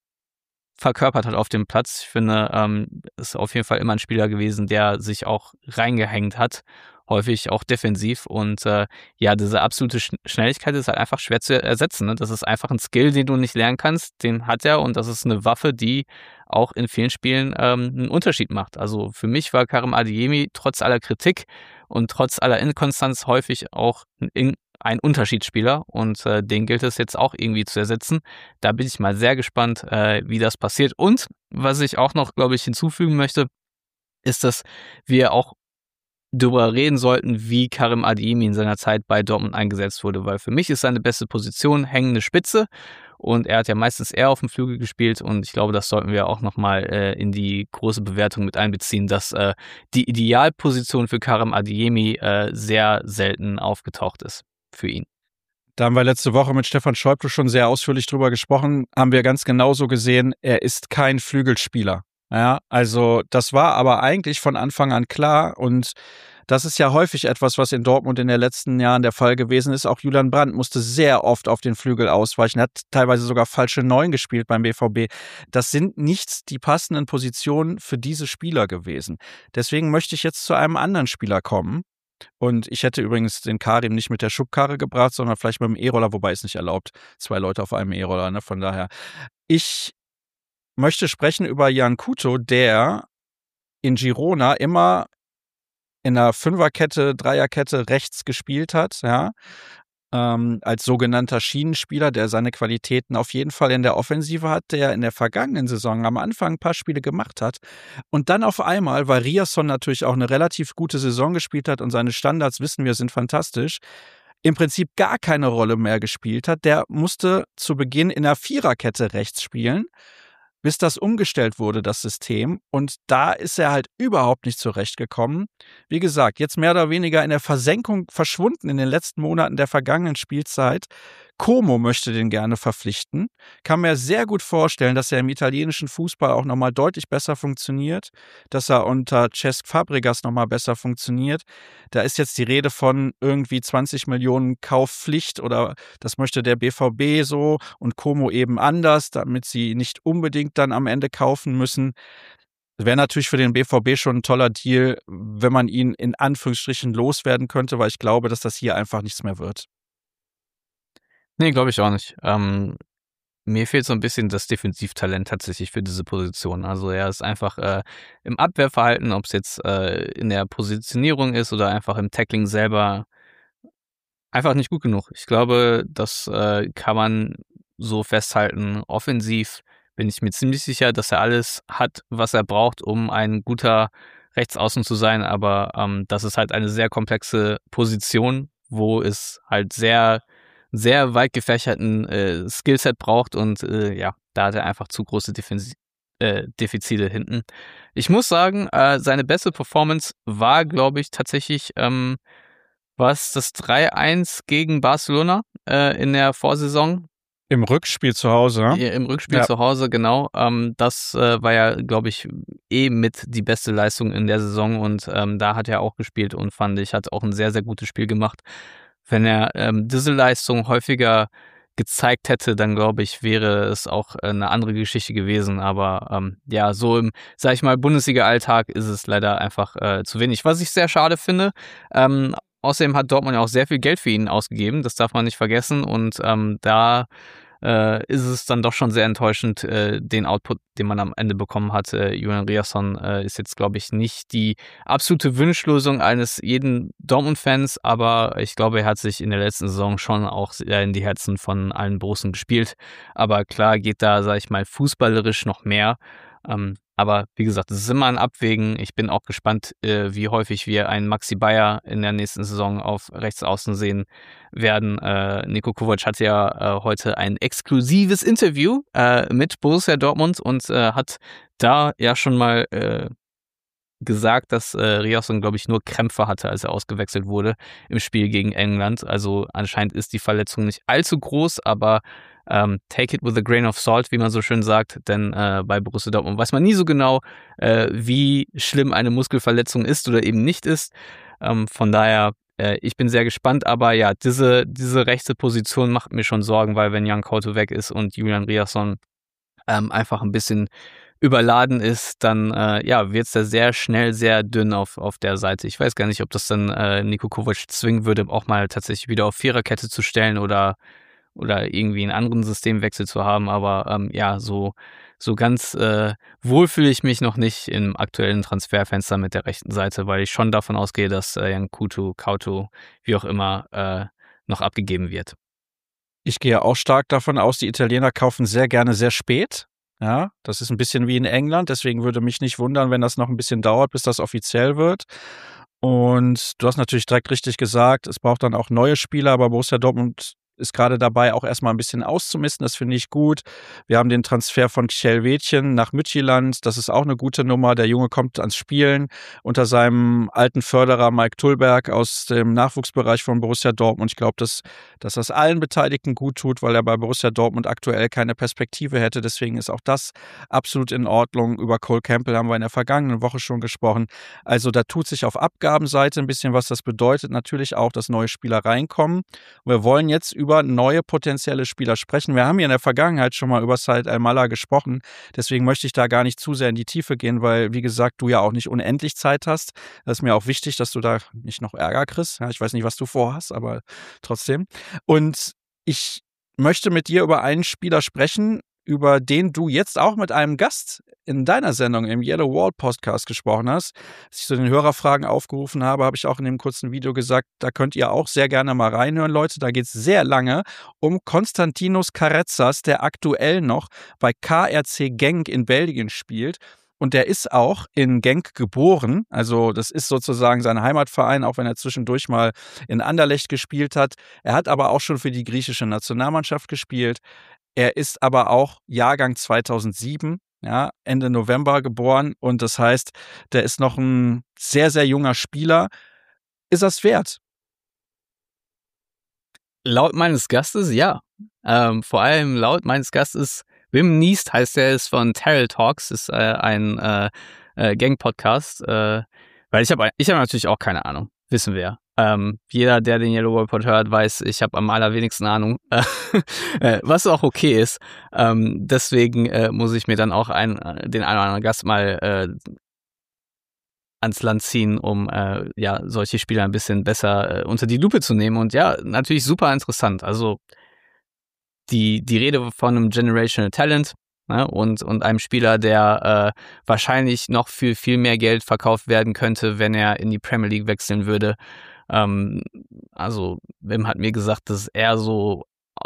verkörpert hat auf dem Platz. Ich finde, ähm, ist auf jeden Fall immer ein Spieler gewesen, der sich auch reingehängt hat, häufig auch defensiv und äh, ja, diese absolute Sch- Schnelligkeit ist halt einfach schwer zu ersetzen. Ne? Das ist einfach ein Skill, den du nicht lernen kannst, den hat er und das ist eine Waffe, die auch in vielen Spielen ähm, einen Unterschied macht. Also für mich war Karim Adeyemi trotz aller Kritik und trotz aller Inkonstanz häufig auch ein, ein Unterschiedsspieler und äh, den gilt es jetzt auch irgendwie zu ersetzen. Da bin ich mal sehr gespannt, äh, wie das passiert. Und was ich auch noch, glaube ich, hinzufügen möchte, ist, dass wir auch darüber reden sollten, wie Karim Adeyemi in seiner Zeit bei Dortmund eingesetzt wurde, weil für mich ist seine beste Position hängende Spitze und er hat ja meistens eher auf dem Flügel gespielt und ich glaube, das sollten wir auch nochmal äh, in die große Bewertung mit einbeziehen, dass äh, die Idealposition für Karim Adeyemi äh, sehr selten aufgetaucht ist für ihn. Da haben wir letzte Woche mit Stefan Schäuble schon sehr ausführlich drüber gesprochen, haben wir ganz genauso gesehen, er ist kein Flügelspieler. Ja, also das war aber eigentlich von Anfang an klar und das ist ja häufig etwas, was in Dortmund in den letzten Jahren der Fall gewesen ist. Auch Julian Brandt musste sehr oft auf den Flügel ausweichen, hat teilweise sogar falsche Neun gespielt beim B V B. Das sind nicht die passenden Positionen für diese Spieler gewesen. Deswegen möchte ich jetzt zu einem anderen Spieler kommen. Und ich hätte übrigens den Karim nicht mit der Schubkarre gebracht, sondern vielleicht mit dem E-Roller, wobei es nicht erlaubt. Zwei Leute auf einem E-Roller, ne? Von daher. Ich möchte sprechen über Jan Couto, der in Girona immer in einer Fünferkette, Dreierkette rechts gespielt hat, ja, ähm, als sogenannter Schienenspieler, der seine Qualitäten auf jeden Fall in der Offensive hat, der in der vergangenen Saison am Anfang ein paar Spiele gemacht hat und dann auf einmal, weil Riasson natürlich auch eine relativ gute Saison gespielt hat und seine Standards, wissen wir, sind fantastisch, im Prinzip gar keine Rolle mehr gespielt hat. Der musste zu Beginn in einer Viererkette rechts spielen, bis das umgestellt wurde, das System. Und da ist er halt überhaupt nicht zurechtgekommen. Wie gesagt, jetzt mehr oder weniger in der Versenkung verschwunden in den letzten Monaten der vergangenen Spielzeit. Como möchte den gerne verpflichten. Kann mir sehr gut vorstellen, dass er im italienischen Fußball auch nochmal deutlich besser funktioniert, dass er unter Cesc Fabregas nochmal besser funktioniert. Da ist jetzt die Rede von irgendwie zwanzig Millionen Kaufpflicht oder das möchte der B V B so und Como eben anders, damit sie nicht unbedingt dann am Ende kaufen müssen. Wäre natürlich für den B V B schon ein toller Deal, wenn man ihn in Anführungsstrichen loswerden könnte, weil ich glaube, dass das hier einfach nichts mehr wird. Nee, glaube ich auch nicht. Ähm, mir fehlt so ein bisschen das Defensivtalent tatsächlich für diese Position. Also er ist einfach äh, im Abwehrverhalten, ob es jetzt äh, in der Positionierung ist oder einfach im Tackling selber, einfach nicht gut genug. Ich glaube, das äh, kann man so festhalten. Offensiv bin ich mir ziemlich sicher, dass er alles hat, was er braucht, um ein guter rechts außen zu sein, aber ähm, das ist halt eine sehr komplexe Position, wo es halt sehr, sehr weit gefächerten äh, Skillset braucht und äh, ja, da hat er einfach zu große Defensi- äh, Defizite hinten. Ich muss sagen, äh, seine beste Performance war, glaube ich, tatsächlich ähm, was das drei eins gegen Barcelona äh, in der Vorsaison. Im Rückspiel zu Hause, ne? Im Rückspiel Ja. zu Hause, genau. Ähm, das äh, war ja, glaube ich, eh mit die beste Leistung in der Saison und ähm, da hat er auch gespielt und fand ich, hat auch ein sehr, sehr gutes Spiel gemacht. Wenn er ähm, diese Leistung häufiger gezeigt hätte, dann glaube ich, wäre es auch eine andere Geschichte gewesen. Aber ähm, ja, so im, sag ich mal, Bundesliga-Alltag ist es leider einfach äh, zu wenig. Was ich sehr schade finde, ähm, außerdem hat Dortmund ja auch sehr viel Geld für ihn ausgegeben, das darf man nicht vergessen. Und ähm, da äh, ist es dann doch schon sehr enttäuschend, äh, den Output, den man am Ende bekommen hat. Äh, Julian Riasson äh, ist jetzt, glaube ich, nicht die absolute Wunschlösung eines jeden Dortmund-Fans, aber ich glaube, er hat sich in der letzten Saison schon auch sehr in die Herzen von allen Borussen gespielt. Aber klar geht da, sage ich mal, fußballerisch noch mehr. Ähm, aber wie gesagt, es ist immer ein Abwägen. Ich bin auch gespannt, äh, wie häufig wir einen Maxi Bayer in der nächsten Saison auf rechts außen sehen werden. Äh, Niko Kovac hatte ja äh, heute ein exklusives Interview äh, mit Borussia Dortmund und äh, hat da ja schon mal äh, gesagt, dass äh, Riasson, glaube ich, nur Krämpfe hatte, als er ausgewechselt wurde im Spiel gegen England. Also anscheinend ist die Verletzung nicht allzu groß, aber ähm, take it with a grain of salt, wie man so schön sagt, denn äh, bei Borussia Dortmund weiß man nie so genau, äh, wie schlimm eine Muskelverletzung ist oder eben nicht ist. Ähm, von daher, äh, ich bin sehr gespannt, aber ja, diese, diese rechte Position macht mir schon Sorgen, weil wenn Jan Couto weg ist und Julian Riasson ähm, einfach ein bisschen überladen ist, dann äh, ja, wird es da sehr schnell sehr dünn auf, auf der Seite. Ich weiß gar nicht, ob das dann äh, Niko Kovac zwingen würde, auch mal tatsächlich wieder auf Viererkette zu stellen oder, oder irgendwie einen anderen Systemwechsel zu haben. Aber ähm, ja, so, so ganz äh, wohl fühle ich mich noch nicht im aktuellen Transferfenster mit der rechten Seite, weil ich schon davon ausgehe, dass äh, Jan Couto, Couto, wie auch immer, äh, noch abgegeben wird. Ich gehe auch stark davon aus, die Italiener kaufen sehr gerne sehr spät. Ja, das ist ein bisschen wie in England, deswegen würde mich nicht wundern, wenn das noch ein bisschen dauert, bis das offiziell wird. Und du hast natürlich direkt richtig gesagt, es braucht dann auch neue Spieler, aber Borussia Dortmund ist gerade dabei, auch erstmal ein bisschen auszumisten. Das finde ich gut. Wir haben den Transfer von Kjellwetjen nach Midtjylland. Das ist auch eine gute Nummer. Der Junge kommt ans Spielen unter seinem alten Förderer Mike Tullberg aus dem Nachwuchsbereich von Borussia Dortmund. Ich glaube, dass, dass das allen Beteiligten gut tut, weil er bei Borussia Dortmund aktuell keine Perspektive hätte. Deswegen ist auch das absolut in Ordnung. Über Cole Campbell haben wir in der vergangenen Woche schon gesprochen. Also da tut sich auf Abgabenseite ein bisschen was. Das bedeutet natürlich auch, dass neue Spieler reinkommen. Wir wollen jetzt über über neue potenzielle Spieler sprechen. Wir haben ja in der Vergangenheit schon mal über Said Al-Malla gesprochen. Deswegen möchte ich da gar nicht zu sehr in die Tiefe gehen, weil, wie gesagt, du ja auch nicht unendlich Zeit hast. Das ist mir auch wichtig, dass du da nicht noch Ärger kriegst. Ja, ich weiß nicht, was du vorhast, aber trotzdem. Und ich möchte mit dir über einen Spieler sprechen, über den du jetzt auch mit einem Gast in deiner Sendung im Yellow Wall Podcast gesprochen hast. Als ich so den Hörerfragen aufgerufen habe, habe ich auch in dem kurzen Video gesagt, da könnt ihr auch sehr gerne mal reinhören, Leute. Da geht es sehr lange um Konstantinos Karetzas, der aktuell noch bei K R C Genk in Belgien spielt. Und der ist auch in Genk geboren. Also das ist sozusagen sein Heimatverein, auch wenn er zwischendurch mal in Anderlecht gespielt hat. Er hat aber auch schon für die griechische Nationalmannschaft gespielt. Er ist aber auch Jahrgang zweitausendsieben, ja, Ende November geboren. Und das heißt, der ist noch ein sehr, sehr junger Spieler. Ist das wert? Laut meines Gastes, ja. Ähm, vor allem laut meines Gastes, Wim Niest heißt er, ist von Terrell Talks, ist äh, ein äh, äh, Gang-Podcast. Äh, weil ich habe ich hab natürlich auch keine Ahnung, wissen wir ja. Ähm, jeder, der den Yellow Wall Pod hört, weiß, ich habe am allerwenigsten Ahnung, äh, was auch okay ist. Ähm, deswegen äh, muss ich mir dann auch ein, den einen oder anderen Gast mal äh, ans Land ziehen, um äh, ja solche Spieler ein bisschen besser äh, unter die Lupe zu nehmen. Und ja, natürlich super interessant. Also die, die Rede von einem Generational Talent, ne, und, und einem Spieler, der äh, wahrscheinlich noch für viel mehr Geld verkauft werden könnte, wenn er in die Premier League wechseln würde. Ähm, also Wim hat mir gesagt, dass er so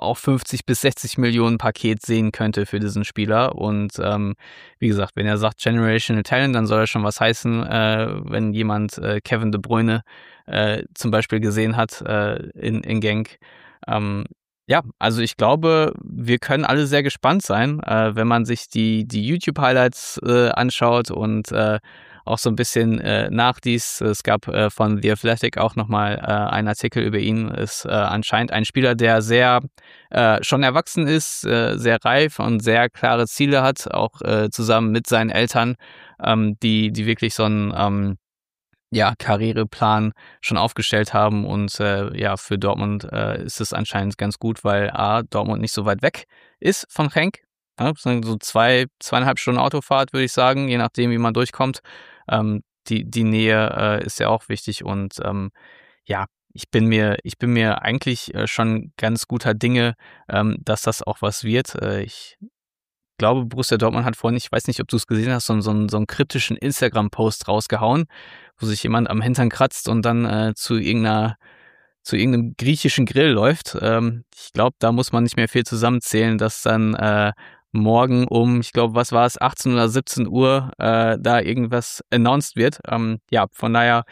auch fünfzig bis sechzig Millionen Paket sehen könnte für diesen Spieler. Und ähm, wie gesagt, wenn er sagt Generational Talent, dann soll er schon was heißen, äh, wenn jemand äh, Kevin De Bruyne äh, zum Beispiel gesehen hat äh, in, in Genk. Ähm, ja, also ich glaube, wir können alle sehr gespannt sein, äh, wenn man sich die, die YouTube-Highlights äh, anschaut und äh, auch so ein bisschen äh, nachliest. Es gab äh, von The Athletic auch nochmal äh, einen Artikel über ihn. Ist äh, anscheinend ein Spieler, der sehr äh, schon erwachsen ist, äh, sehr reif und sehr klare Ziele hat, auch äh, zusammen mit seinen Eltern, ähm, die, die wirklich so einen ähm, ja, Karriereplan schon aufgestellt haben. Und äh, ja, für Dortmund äh, ist es anscheinend ganz gut, weil A, Dortmund nicht so weit weg ist von Genk. Ja, so zwei, zweieinhalb Stunden Autofahrt, würde ich sagen, je nachdem, wie man durchkommt. Ähm, die, die Nähe äh, ist ja auch wichtig und ähm, ja, ich bin mir, ich bin mir eigentlich äh, schon ganz guter Dinge, ähm, dass das auch was wird. Äh, ich glaube, Borussia Dortmund hat vorhin, ich weiß nicht, ob du es gesehen hast, so, so, einen- so einen kryptischen Instagram-Post rausgehauen, wo sich jemand am Hintern kratzt und dann äh, zu irgendeiner zu irgendeinem griechischen Grill läuft. Ähm, ich glaube, da muss man nicht mehr viel zusammenzählen, dass dann äh, morgen um, ich glaube, was war es, achtzehn oder siebzehn Uhr äh, da irgendwas announced wird. Ähm, ja, von daher,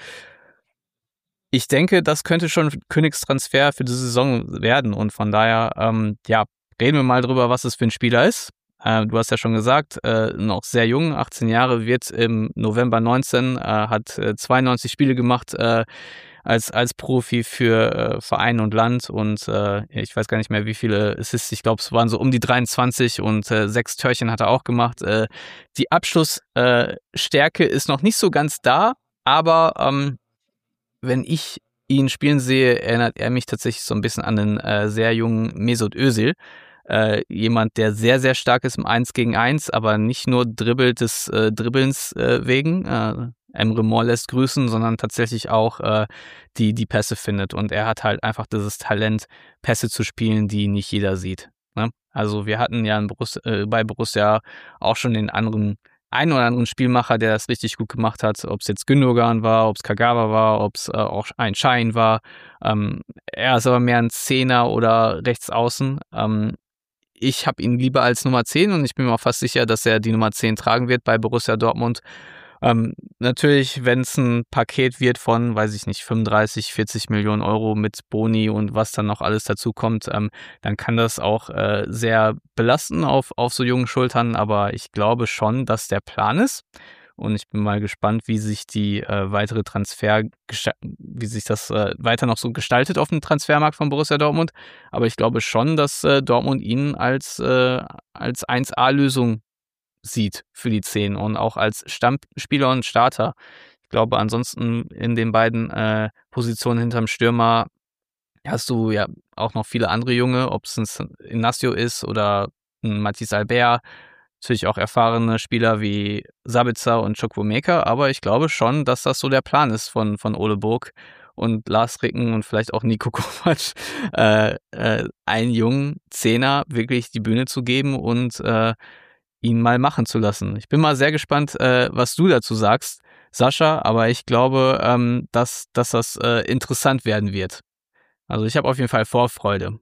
ich denke, das könnte schon Königstransfer für die Saison werden und von daher, ähm, ja, reden wir mal drüber, was es für ein Spieler ist. Äh, du hast ja schon gesagt, äh, noch sehr jung, achtzehn Jahre, wird im November neunzehn, äh, hat äh, zweiundneunzig Spiele gemacht, äh, als, als Profi für äh, Verein und Land und äh, ich weiß gar nicht mehr, wie viele Assists, ich glaube, es waren so um die dreiundzwanzig und äh, sechs Törchen hat er auch gemacht. Äh, die Abschlussstärke äh, Stärke ist noch nicht so ganz da, aber ähm, wenn ich ihn spielen sehe, erinnert er mich tatsächlich so ein bisschen an den äh, sehr jungen Mesut Özil. Äh, jemand, der sehr, sehr stark ist im Eins gegen Eins, aber nicht nur dribbelt des äh, Dribbelns äh, wegen. Äh, Emre Mor lässt grüßen, sondern tatsächlich auch äh, die, die Pässe findet. Und er hat halt einfach dieses Talent, Pässe zu spielen, die nicht jeder sieht. Ne? Also wir hatten ja in Borussia, äh, bei Borussia auch schon den anderen einen oder anderen Spielmacher, der das richtig gut gemacht hat, ob es jetzt Gündogan war, ob es Kagawa war, ob es äh, auch ein Schein war. Ähm, er ist aber mehr ein Zehner oder Rechtsaußen. Ähm, ich habe ihn lieber als Nummer zehn und ich bin mir auch fast sicher, dass er die Nummer zehn tragen wird bei Borussia Dortmund. Ähm, natürlich, wenn es ein Paket wird von, weiß ich nicht, fünfunddreißig, vierzig Millionen Euro mit Boni und was dann noch alles dazu kommt, ähm, dann kann das auch äh, sehr belasten auf, auf so jungen Schultern. Aber ich glaube schon, dass der Plan ist. Und ich bin mal gespannt, wie sich die äh, weitere Transfer, wie sich das äh, weiter noch so gestaltet auf dem Transfermarkt von Borussia Dortmund. Aber ich glaube schon, dass äh, Dortmund ihn als, äh, als eins A-Lösung sieht für die zehn und auch als Stammspieler und Starter. Ich glaube, ansonsten in den beiden äh, Positionen hinterm Stürmer hast du ja auch noch viele andere Junge, ob es ein Inacio ist oder ein Mathis Albert, natürlich auch erfahrene Spieler wie Sabitzer und Chukwuemeka, aber ich glaube schon, dass das so der Plan ist von, von Ole Burg und Lars Ricken und vielleicht auch Niko Kovac, äh, äh, einen jungen Zehner wirklich die Bühne zu geben und äh, ihn mal machen zu lassen. Ich bin mal sehr gespannt, äh, was du dazu sagst, Sascha, aber ich glaube, ähm, dass, dass das äh, interessant werden wird. Also ich habe auf jeden Fall Vorfreude.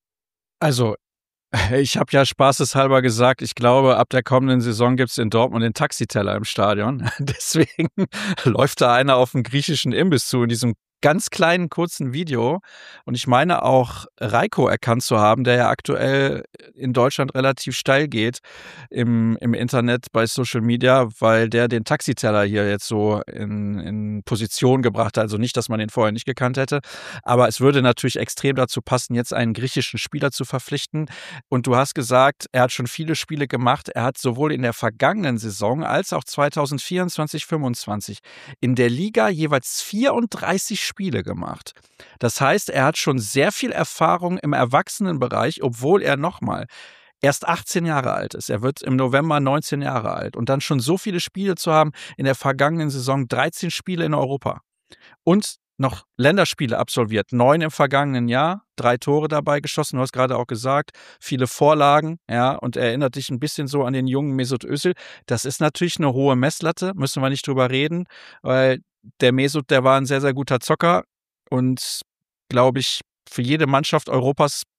Also, ich habe ja spaßeshalber gesagt, ich glaube, ab der kommenden Saison gibt es in Dortmund den Taxiteller im Stadion. Deswegen läuft da einer auf einen griechischen Imbiss zu in diesem ganz kleinen, kurzen Video. Und ich meine auch Reiko erkannt zu haben, der ja aktuell in Deutschland relativ steil geht im, im Internet bei Social Media, weil der den Taxiteller hier jetzt so in, in Position gebracht hat. Also nicht, dass man den vorher nicht gekannt hätte, aber es würde natürlich extrem dazu passen, jetzt einen griechischen Spieler zu verpflichten. Und du hast gesagt, er hat schon viele Spiele gemacht. Er hat sowohl in der vergangenen Saison als auch zwanzig vierundzwanzig fünfundzwanzig in der Liga jeweils vierunddreißig Spiele gemacht. Das heißt, er hat schon sehr viel Erfahrung im Erwachsenenbereich, obwohl er nochmal erst achtzehn Jahre alt ist. Er wird im November neunzehn Jahre alt. Und dann schon so viele Spiele zu haben in der vergangenen Saison, dreizehn Spiele in Europa. Und noch Länderspiele absolviert, neun im vergangenen Jahr, drei Tore dabei geschossen, du hast gerade auch gesagt, viele Vorlagen, ja, und erinnert dich ein bisschen so an den jungen Mesut Özil. Das ist natürlich eine hohe Messlatte, müssen wir nicht drüber reden, weil der Mesut, der war ein sehr, sehr guter Zocker und, glaube ich, für jede Mannschaft Europas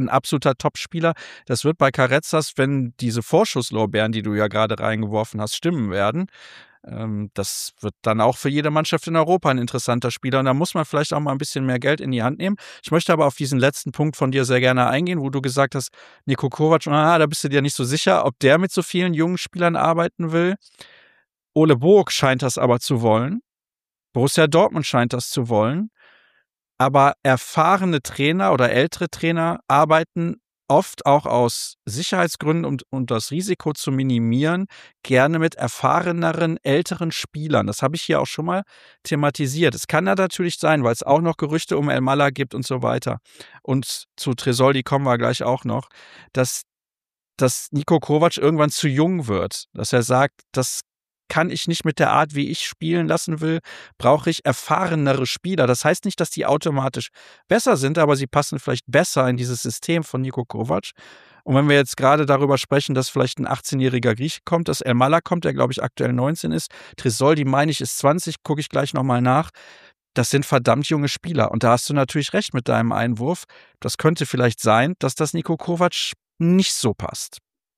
ein absoluter Topspieler. Das wird bei Carrezzas, wenn diese Vorschusslorbeeren, die du ja gerade reingeworfen hast, stimmen werden, ähm, das wird dann auch für jede Mannschaft in Europa ein interessanter Spieler. Und da muss man vielleicht auch mal ein bisschen mehr Geld in die Hand nehmen. Ich möchte aber auf diesen letzten Punkt von dir sehr gerne eingehen, wo du gesagt hast, Niko Kovac, ah, da bist du dir nicht so sicher, ob der mit so vielen jungen Spielern arbeiten will. Ole Burg scheint das aber zu wollen. Borussia Dortmund scheint das zu wollen. Aber erfahrene Trainer oder ältere Trainer arbeiten oft auch aus Sicherheitsgründen, um, um das Risiko zu minimieren, gerne mit erfahreneren, älteren Spielern. Das habe ich hier auch schon mal thematisiert. Es kann ja natürlich sein, weil es auch noch Gerüchte um Elmalah gibt und so weiter. Und zu Tresoldi kommen wir gleich auch noch, dass, dass Niko Kovac irgendwann zu jung wird. Dass er sagt, das kann ich nicht mit der Art, wie ich spielen lassen will, brauche ich erfahrenere Spieler. Das heißt nicht, dass die automatisch besser sind, aber sie passen vielleicht besser in dieses System von Niko Kovac. Und wenn wir jetzt gerade darüber sprechen, dass vielleicht ein achtzehnjähriger Grieche kommt, dass Elmalah kommt, der glaube ich aktuell neunzehn ist, Tresoldi meine ich ist zwanzig, gucke ich gleich nochmal nach. Das sind verdammt junge Spieler. Und da hast du natürlich recht mit deinem Einwurf. Das könnte vielleicht sein, dass das Niko Kovac nicht so passt.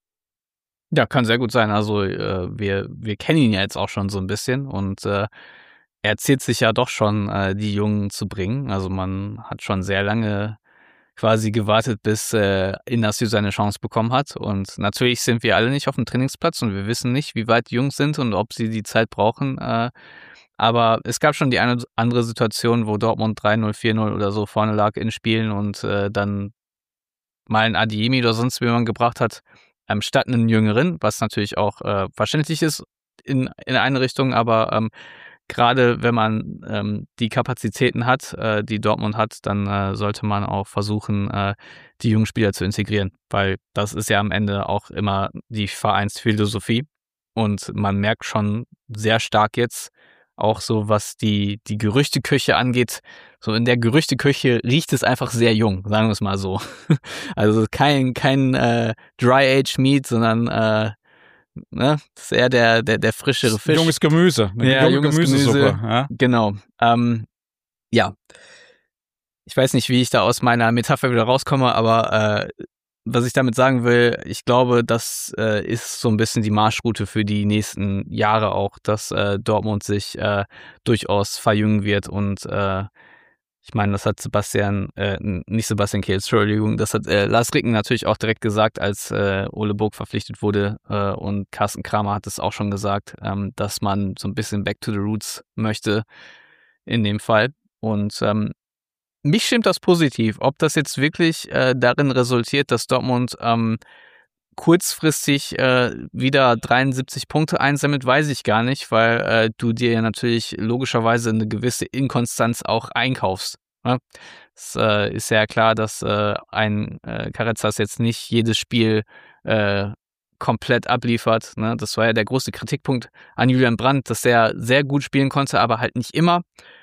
Ja, kann sehr gut sein. Also äh, wir, wir kennen ihn ja jetzt auch schon so ein bisschen und äh, er zielt sich ja doch schon, äh, die Jungen zu bringen. Also man hat schon sehr lange quasi gewartet, bis äh, Inacio seine Chance bekommen hat. Und natürlich sind wir alle nicht auf dem Trainingsplatz und wir wissen nicht, wie weit die Jungs sind und ob sie die Zeit brauchen. Äh, aber es gab schon die eine oder andere Situation, wo Dortmund drei null, vier null oder so vorne lag in Spielen und äh, dann mal ein Adeyemi oder sonst wie man gebracht hat, ähm, statt einen Jüngeren, was natürlich auch äh, verständlich ist in, in eine Richtung, aber ähm, gerade wenn man ähm, die Kapazitäten hat, äh, die Dortmund hat, dann äh, sollte man auch versuchen, äh, die jungen Spieler zu integrieren, weil das ist ja am Ende auch immer die Vereinsphilosophie und man merkt schon sehr stark jetzt, auch so was die, die Gerüchteküche angeht, so in der Gerüchteküche riecht es einfach sehr jung, sagen wir es mal so. Also kein, kein äh, Dry-Aged Meat, sondern äh, ne, das ist eher der, der, der frischere Fisch. Junges Gemüse, eine ja, junge junges Gemüsesuppe. Gemüse, Ja? Genau. Ähm, ja. Ich weiß nicht, wie ich da aus meiner Metapher wieder rauskomme, aber äh, was ich damit sagen will, ich glaube, das äh, ist so ein bisschen die Marschroute für die nächsten Jahre auch, dass äh, Dortmund sich äh, durchaus verjüngen wird und äh, ich meine, das hat Sebastian, äh, nicht Sebastian Kehl, Entschuldigung, das hat äh, Lars Ricken natürlich auch direkt gesagt, als äh, Ole Burg verpflichtet wurde äh, und Carsten Kramer hat es auch schon gesagt, ähm, dass man so ein bisschen back to the roots möchte in dem Fall und ähm, mich stimmt das positiv. Ob das jetzt wirklich äh, darin resultiert, dass Dortmund ähm, kurzfristig äh, wieder dreiundsiebzig Punkte einsammelt, weiß ich gar nicht, weil äh, du dir ja natürlich logischerweise eine gewisse Inkonstanz auch einkaufst. Ne? Es äh, ist ja klar, dass äh, ein äh, Carrezzas jetzt nicht jedes Spiel äh, komplett abliefert. Ne? Das war ja der große Kritikpunkt an Julian Brandt, dass er sehr gut spielen konnte, aber halt nicht immer.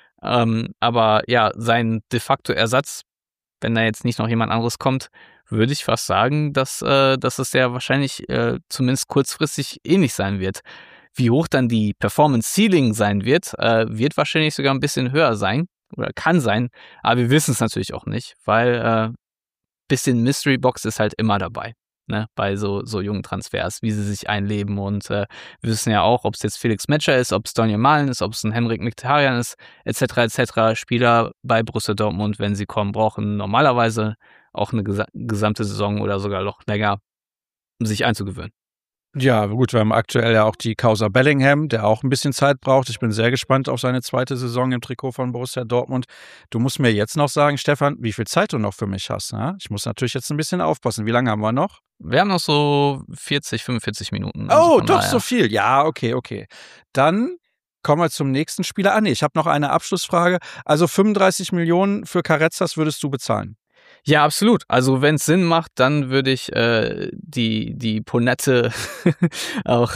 Ähm, aber ja, sein de facto Ersatz, wenn da jetzt nicht noch jemand anderes kommt, würde ich fast sagen, dass, äh, dass es ja wahrscheinlich äh, zumindest kurzfristig ähnlich sein wird. Wie hoch dann die Performance Ceiling sein wird, äh, wird wahrscheinlich sogar ein bisschen höher sein oder kann sein, aber wir wissen es natürlich auch nicht, weil äh, bisschen Mystery Box ist halt immer dabei. Ne, bei so, so jungen Transfers, wie sie sich einleben und äh, wir wissen ja auch, ob es jetzt Felix Metscher ist, ob es Daniel Mahlen ist, ob es ein Henrik Mkhitaryan ist, et cetera et cetera. Spieler bei Borussia Dortmund, wenn sie kommen, brauchen normalerweise auch eine gesa- gesamte Saison oder sogar noch länger, um sich einzugewöhnen. Ja, gut, wir haben aktuell ja auch die Causa Bellingham, der auch ein bisschen Zeit braucht. Ich bin sehr gespannt auf seine zweite Saison im Trikot von Borussia Dortmund. Du musst mir jetzt noch sagen, Stefan, wie viel Zeit du noch für mich hast. Ne? Ich muss natürlich jetzt ein bisschen aufpassen. Wie lange haben wir noch? Wir haben noch so vierzig, fünfundvierzig Minuten. Oh, also doch daher. so viel. Ja, okay, okay. Dann kommen wir zum nächsten Spieler. Ah nee, ich habe noch eine Abschlussfrage. Also fünfunddreißig Millionen für Carrezzas würdest du bezahlen? Ja, absolut. Also wenn es Sinn macht, dann würde ich äh, die, die Ponette auch,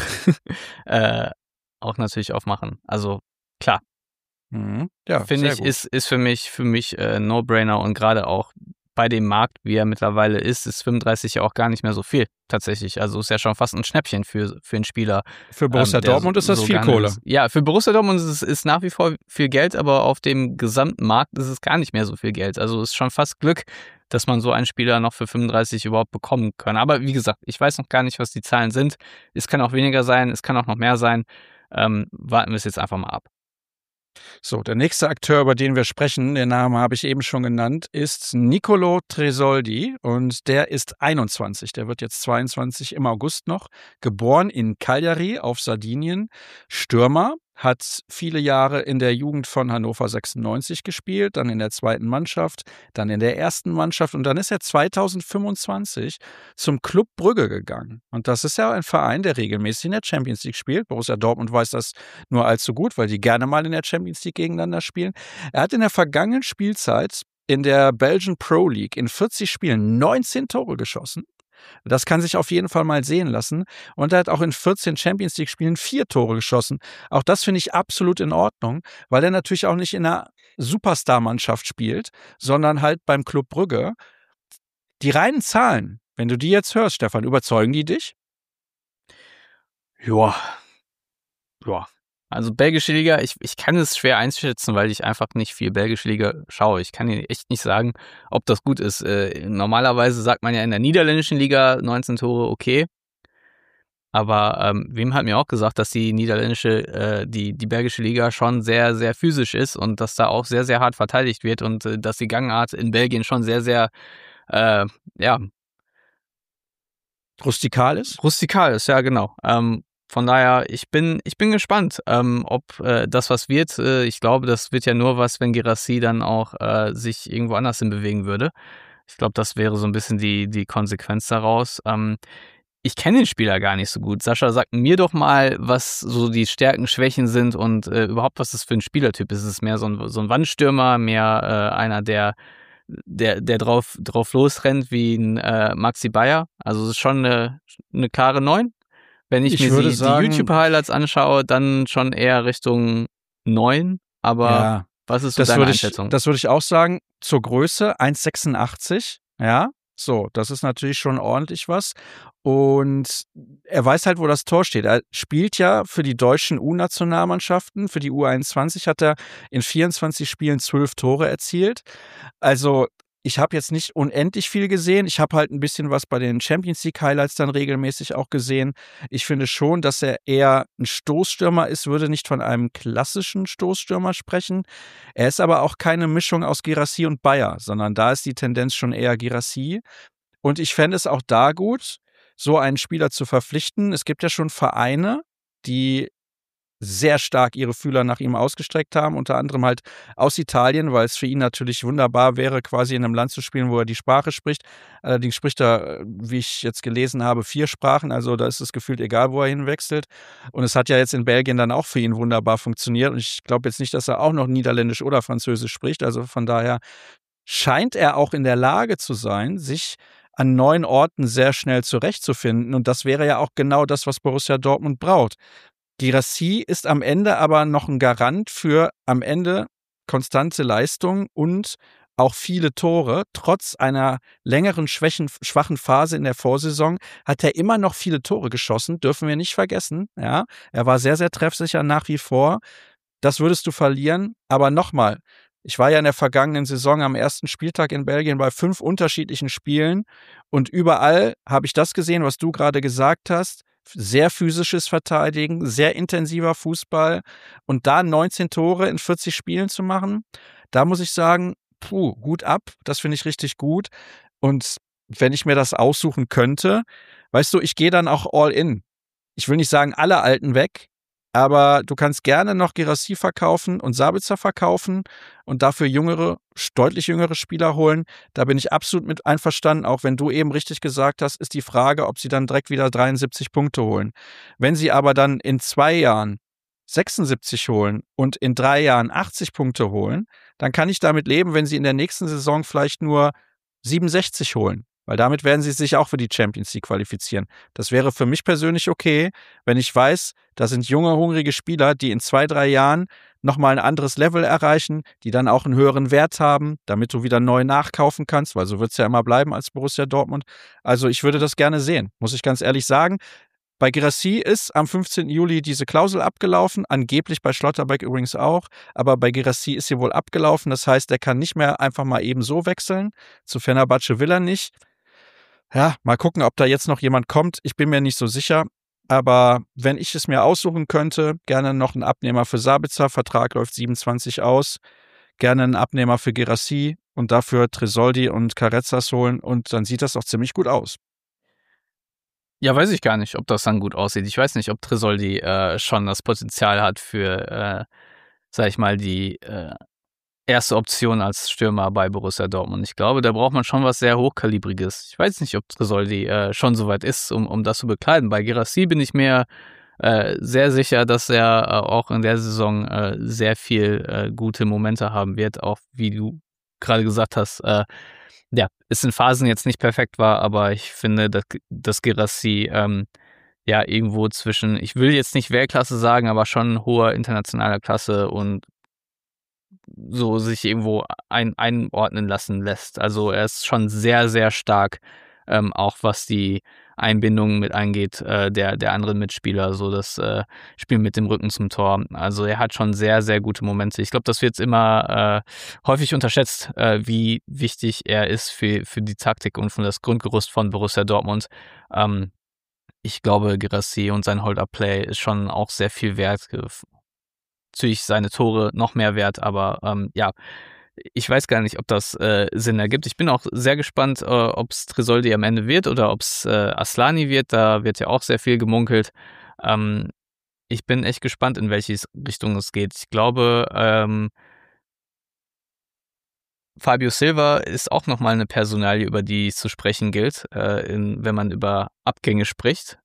äh, auch natürlich aufmachen. Also klar. Mhm. Ja, Finde sehr ich, gut. ist, ist für mich, für mich äh, No-Brainer und gerade auch bei dem Markt, wie er mittlerweile ist, ist fünfunddreißig ja auch gar nicht mehr so viel tatsächlich. Also ist ja schon fast ein Schnäppchen für, für einen Spieler. Für Borussia ähm, Dortmund so, ist das so viel Kohle. Ist. Ja, für Borussia Dortmund ist es ist nach wie vor viel Geld, aber auf dem gesamten Markt ist es gar nicht mehr so viel Geld. Also ist schon fast Glück, dass man so einen Spieler noch für fünfunddreißig überhaupt bekommen kann. Aber wie gesagt, ich weiß noch gar nicht, was die Zahlen sind. Es kann auch weniger sein, es kann auch noch mehr sein. Ähm, warten wir es jetzt einfach mal ab. So, der nächste Akteur, über den wir sprechen, den Namen habe ich eben schon genannt, ist Nicolo Tresoldi und der ist einundzwanzig. Der wird jetzt zweiundzwanzig im August noch. Geboren in Cagliari auf Sardinien. Stürmer, hat viele Jahre in der Jugend von Hannover sechsundneunzig gespielt, dann in der zweiten Mannschaft, dann in der ersten Mannschaft und dann ist er zweitausendfünfundzwanzig zum Club Brügge gegangen. Und das ist ja ein Verein, der regelmäßig in der Champions League spielt. Borussia Dortmund weiß das nur allzu gut, weil die gerne mal in der Champions League gegeneinander spielen. Er hat in der vergangenen Spielzeit in der Belgian Pro League in vierzig Spielen neunzehn Tore geschossen. Das kann sich auf jeden Fall mal sehen lassen. Und er hat auch in vierzehn Champions League-Spielen vier Tore geschossen. Auch das finde ich absolut in Ordnung, weil er natürlich auch nicht in einer Superstar-Mannschaft spielt, sondern halt beim Club Brügge. Die reinen Zahlen, wenn du die jetzt hörst, Stefan, überzeugen die dich? Ja. Ja. Also belgische Liga, ich, ich kann es schwer einschätzen, weil ich einfach nicht viel belgische Liga schaue. Ich kann Ihnen echt nicht sagen, ob das gut ist. Äh, normalerweise sagt man ja in der niederländischen Liga neunzehn Tore, okay. Aber ähm, Wim hat mir auch gesagt, dass die niederländische, äh, die, die belgische Liga schon sehr, sehr physisch ist und dass da auch sehr, sehr hart verteidigt wird und äh, dass die Gangart in Belgien schon sehr, sehr, äh, ja. Rustikal ist? Rustikal ist, ja, genau. Ähm, Von daher, ich bin, ich bin gespannt, ähm, ob äh, das was wird. Äh, ich glaube, das wird ja nur was, wenn Guirassy dann auch äh, sich irgendwo anders hin bewegen würde. Ich glaube, das wäre so ein bisschen die, die Konsequenz daraus. Ähm, ich kenne den Spieler gar nicht so gut. Sascha, sag mir doch mal, was so die Stärken, Schwächen sind und äh, überhaupt, was das für ein Spielertyp ist. Ist es mehr so ein, so ein Wandstürmer, mehr äh, einer, der der, der drauf, drauf losrennt wie ein äh, Maxi Bayer? Also es ist schon eine, eine klare Neun. Wenn ich, ich mir die, die YouTube-Highlights anschaue, dann schon eher Richtung neun. Aber ja, was ist so deine würde Einschätzung? Ich, das würde ich auch sagen. Zur Größe eins Komma sechsundachtzig. Ja, so, das ist natürlich schon ordentlich was. Und er weiß halt, wo das Tor steht. Er spielt ja für die deutschen U-Nationalmannschaften. Für die U einundzwanzig hat er in vierundzwanzig Spielen zwölf Tore erzielt. Also ich habe jetzt nicht unendlich viel gesehen. Ich habe halt ein bisschen was bei den Champions League Highlights dann regelmäßig auch gesehen. Ich finde schon, dass er eher ein Stoßstürmer ist, würde nicht von einem klassischen Stoßstürmer sprechen. Er ist aber auch keine Mischung aus Guirassy und Bayer, sondern da ist die Tendenz schon eher Guirassy. Und ich fände es auch da gut, so einen Spieler zu verpflichten. Es gibt ja schon Vereine, die sehr stark ihre Fühler nach ihm ausgestreckt haben, unter anderem halt aus Italien, weil es für ihn natürlich wunderbar wäre, quasi in einem Land zu spielen, wo er die Sprache spricht. Allerdings spricht er, wie ich jetzt gelesen habe, vier Sprachen, also da ist es gefühlt egal, wo er hinwechselt. Und es hat ja jetzt in Belgien dann auch für ihn wunderbar funktioniert und ich glaube jetzt nicht, dass er auch noch Niederländisch oder Französisch spricht, also von daher scheint er auch in der Lage zu sein, sich an neuen Orten sehr schnell zurechtzufinden und das wäre ja auch genau das, was Borussia Dortmund braucht. Guirassy ist am Ende aber noch ein Garant für am Ende konstante Leistung und auch viele Tore. Trotz einer längeren schwächen, schwachen Phase in der Vorsaison hat er immer noch viele Tore geschossen, dürfen wir nicht vergessen. Ja, er war sehr, sehr treffsicher nach wie vor. Das würdest du verlieren, aber nochmal, ich war ja in der vergangenen Saison am ersten Spieltag in Belgien bei fünf unterschiedlichen Spielen und überall habe ich das gesehen, was du gerade gesagt hast. Sehr physisches Verteidigen, sehr intensiver Fußball und da neunzehn Tore in vierzig Spielen zu machen, da muss ich sagen, puh, Hut ab, das finde ich richtig gut. Und wenn ich mir das aussuchen könnte, weißt du, ich gehe dann auch all in. Ich will nicht sagen, alle Alten weg, aber du kannst gerne noch Guirassy verkaufen und Sabitzer verkaufen und dafür jüngere, deutlich jüngere Spieler holen. Da bin ich absolut mit einverstanden. Auch wenn du eben richtig gesagt hast, ist die Frage, ob sie dann direkt wieder dreiundsiebzig Punkte holen. Wenn sie aber dann in zwei Jahren sechsundsiebzig holen und in drei Jahren achtzig Punkte holen, dann kann ich damit leben, wenn sie in der nächsten Saison vielleicht nur siebenundsechzig holen. Weil damit werden sie sich auch für die Champions League qualifizieren. Das wäre für mich persönlich okay, wenn ich weiß, da sind junge, hungrige Spieler, die in zwei, drei Jahren nochmal ein anderes Level erreichen, die dann auch einen höheren Wert haben, damit du wieder neu nachkaufen kannst, weil so wird es ja immer bleiben als Borussia Dortmund. Also ich würde das gerne sehen, muss ich ganz ehrlich sagen. Bei Guirassy ist am fünfzehnten Juli diese Klausel abgelaufen, angeblich bei Schlotterbeck übrigens auch, aber bei Guirassy ist sie wohl abgelaufen, das heißt, er kann nicht mehr einfach mal eben so wechseln, zu Fenerbahce will er nicht. Ja, mal gucken, ob da jetzt noch jemand kommt, ich bin mir nicht so sicher, aber wenn ich es mir aussuchen könnte, gerne noch einen Abnehmer für Sabitzer, Vertrag läuft siebenundzwanzig aus, gerne einen Abnehmer für Guirassy und dafür Tresoldi und Carrezzas holen und dann sieht das auch ziemlich gut aus. Ja, weiß ich gar nicht, ob das dann gut aussieht. Ich weiß nicht, ob Tresoldi äh, schon das Potenzial hat für, äh, sag ich mal, die äh, erste Option als Stürmer bei Borussia Dortmund. Ich glaube, da braucht man schon was sehr Hochkalibriges. Ich weiß nicht, ob Tresoldi äh, schon so weit ist, um, um das zu bekleiden. Bei Guirassy bin ich mir äh, sehr sicher, dass er äh, auch in der Saison äh, sehr viel äh, gute Momente haben wird, auch wie du gerade gesagt hast, äh, ja, es in Phasen jetzt nicht perfekt war, aber ich finde, dass, dass Guirassy ähm, ja irgendwo zwischen, ich will jetzt nicht Weltklasse sagen, aber schon hoher internationaler Klasse und so sich irgendwo ein, einordnen lassen lässt. Also er ist schon sehr, sehr stark, ähm, auch was die Einbindung mit angeht, äh, der, der anderen Mitspieler, so das äh, Spiel mit dem Rücken zum Tor. Also er hat schon sehr, sehr gute Momente. Ich glaube, das wird immer äh, häufig unterschätzt, äh, wie wichtig er ist für, für die Taktik und für das Grundgerüst von Borussia Dortmund. Ähm, ich glaube, Guirassy und sein Hold-Up-Play ist schon auch sehr viel wert. Natürlich seine Tore noch mehr wert, aber ähm, ja, ich weiß gar nicht, ob das äh, Sinn ergibt. Ich bin auch sehr gespannt, äh, ob es Tresoldi am Ende wird oder ob es äh, Aslani wird. Da wird ja auch sehr viel gemunkelt. Ähm, ich bin echt gespannt, in welche Richtung es geht. Ich glaube, ähm, Fabio Silva ist auch nochmal eine Personalie, über die es zu sprechen gilt, äh, in, wenn man über Abgänge spricht.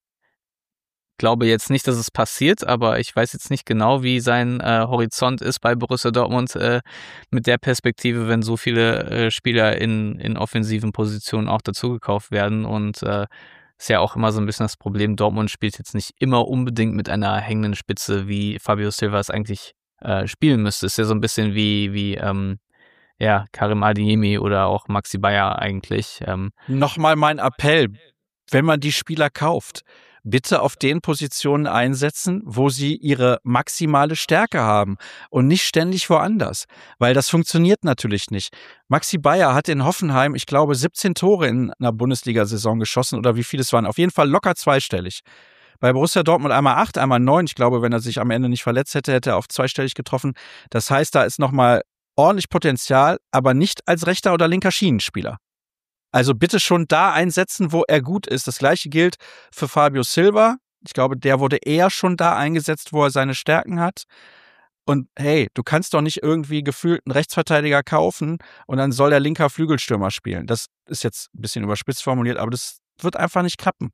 Ich glaube jetzt nicht, dass es passiert, aber ich weiß jetzt nicht genau, wie sein äh, Horizont ist bei Borussia Dortmund äh, mit der Perspektive, wenn so viele äh, Spieler in, in offensiven Positionen auch dazugekauft werden. Und äh, ist ja auch immer so ein bisschen das Problem, Dortmund spielt jetzt nicht immer unbedingt mit einer hängenden Spitze, wie Fabio Silva es eigentlich äh, spielen müsste. Ist ja so ein bisschen wie, wie ähm, ja, Karim Adeyemi oder auch Maxi Bayer eigentlich. Ähm, Nochmal mein Appell, wenn man die Spieler kauft, bitte auf den Positionen einsetzen, wo sie ihre maximale Stärke haben und nicht ständig woanders, weil das funktioniert natürlich nicht. Maxi Bayer hat in Hoffenheim, ich glaube, siebzehn Tore in einer Bundesliga-Saison geschossen oder wie viele es waren, auf jeden Fall locker zweistellig. Bei Borussia Dortmund einmal acht, einmal neun. Ich glaube, wenn er sich am Ende nicht verletzt hätte, hätte er auf zweistellig getroffen. Das heißt, da ist nochmal ordentlich Potenzial, aber nicht als rechter oder linker Schienenspieler. Also bitte schon da einsetzen, wo er gut ist. Das gleiche gilt für Fabio Silva. Ich glaube, der wurde eher schon da eingesetzt, wo er seine Stärken hat. Und hey, du kannst doch nicht irgendwie gefühlt einen Rechtsverteidiger kaufen und dann soll der linker Flügelstürmer spielen. Das ist jetzt ein bisschen überspitzt formuliert, aber das wird einfach nicht klappen.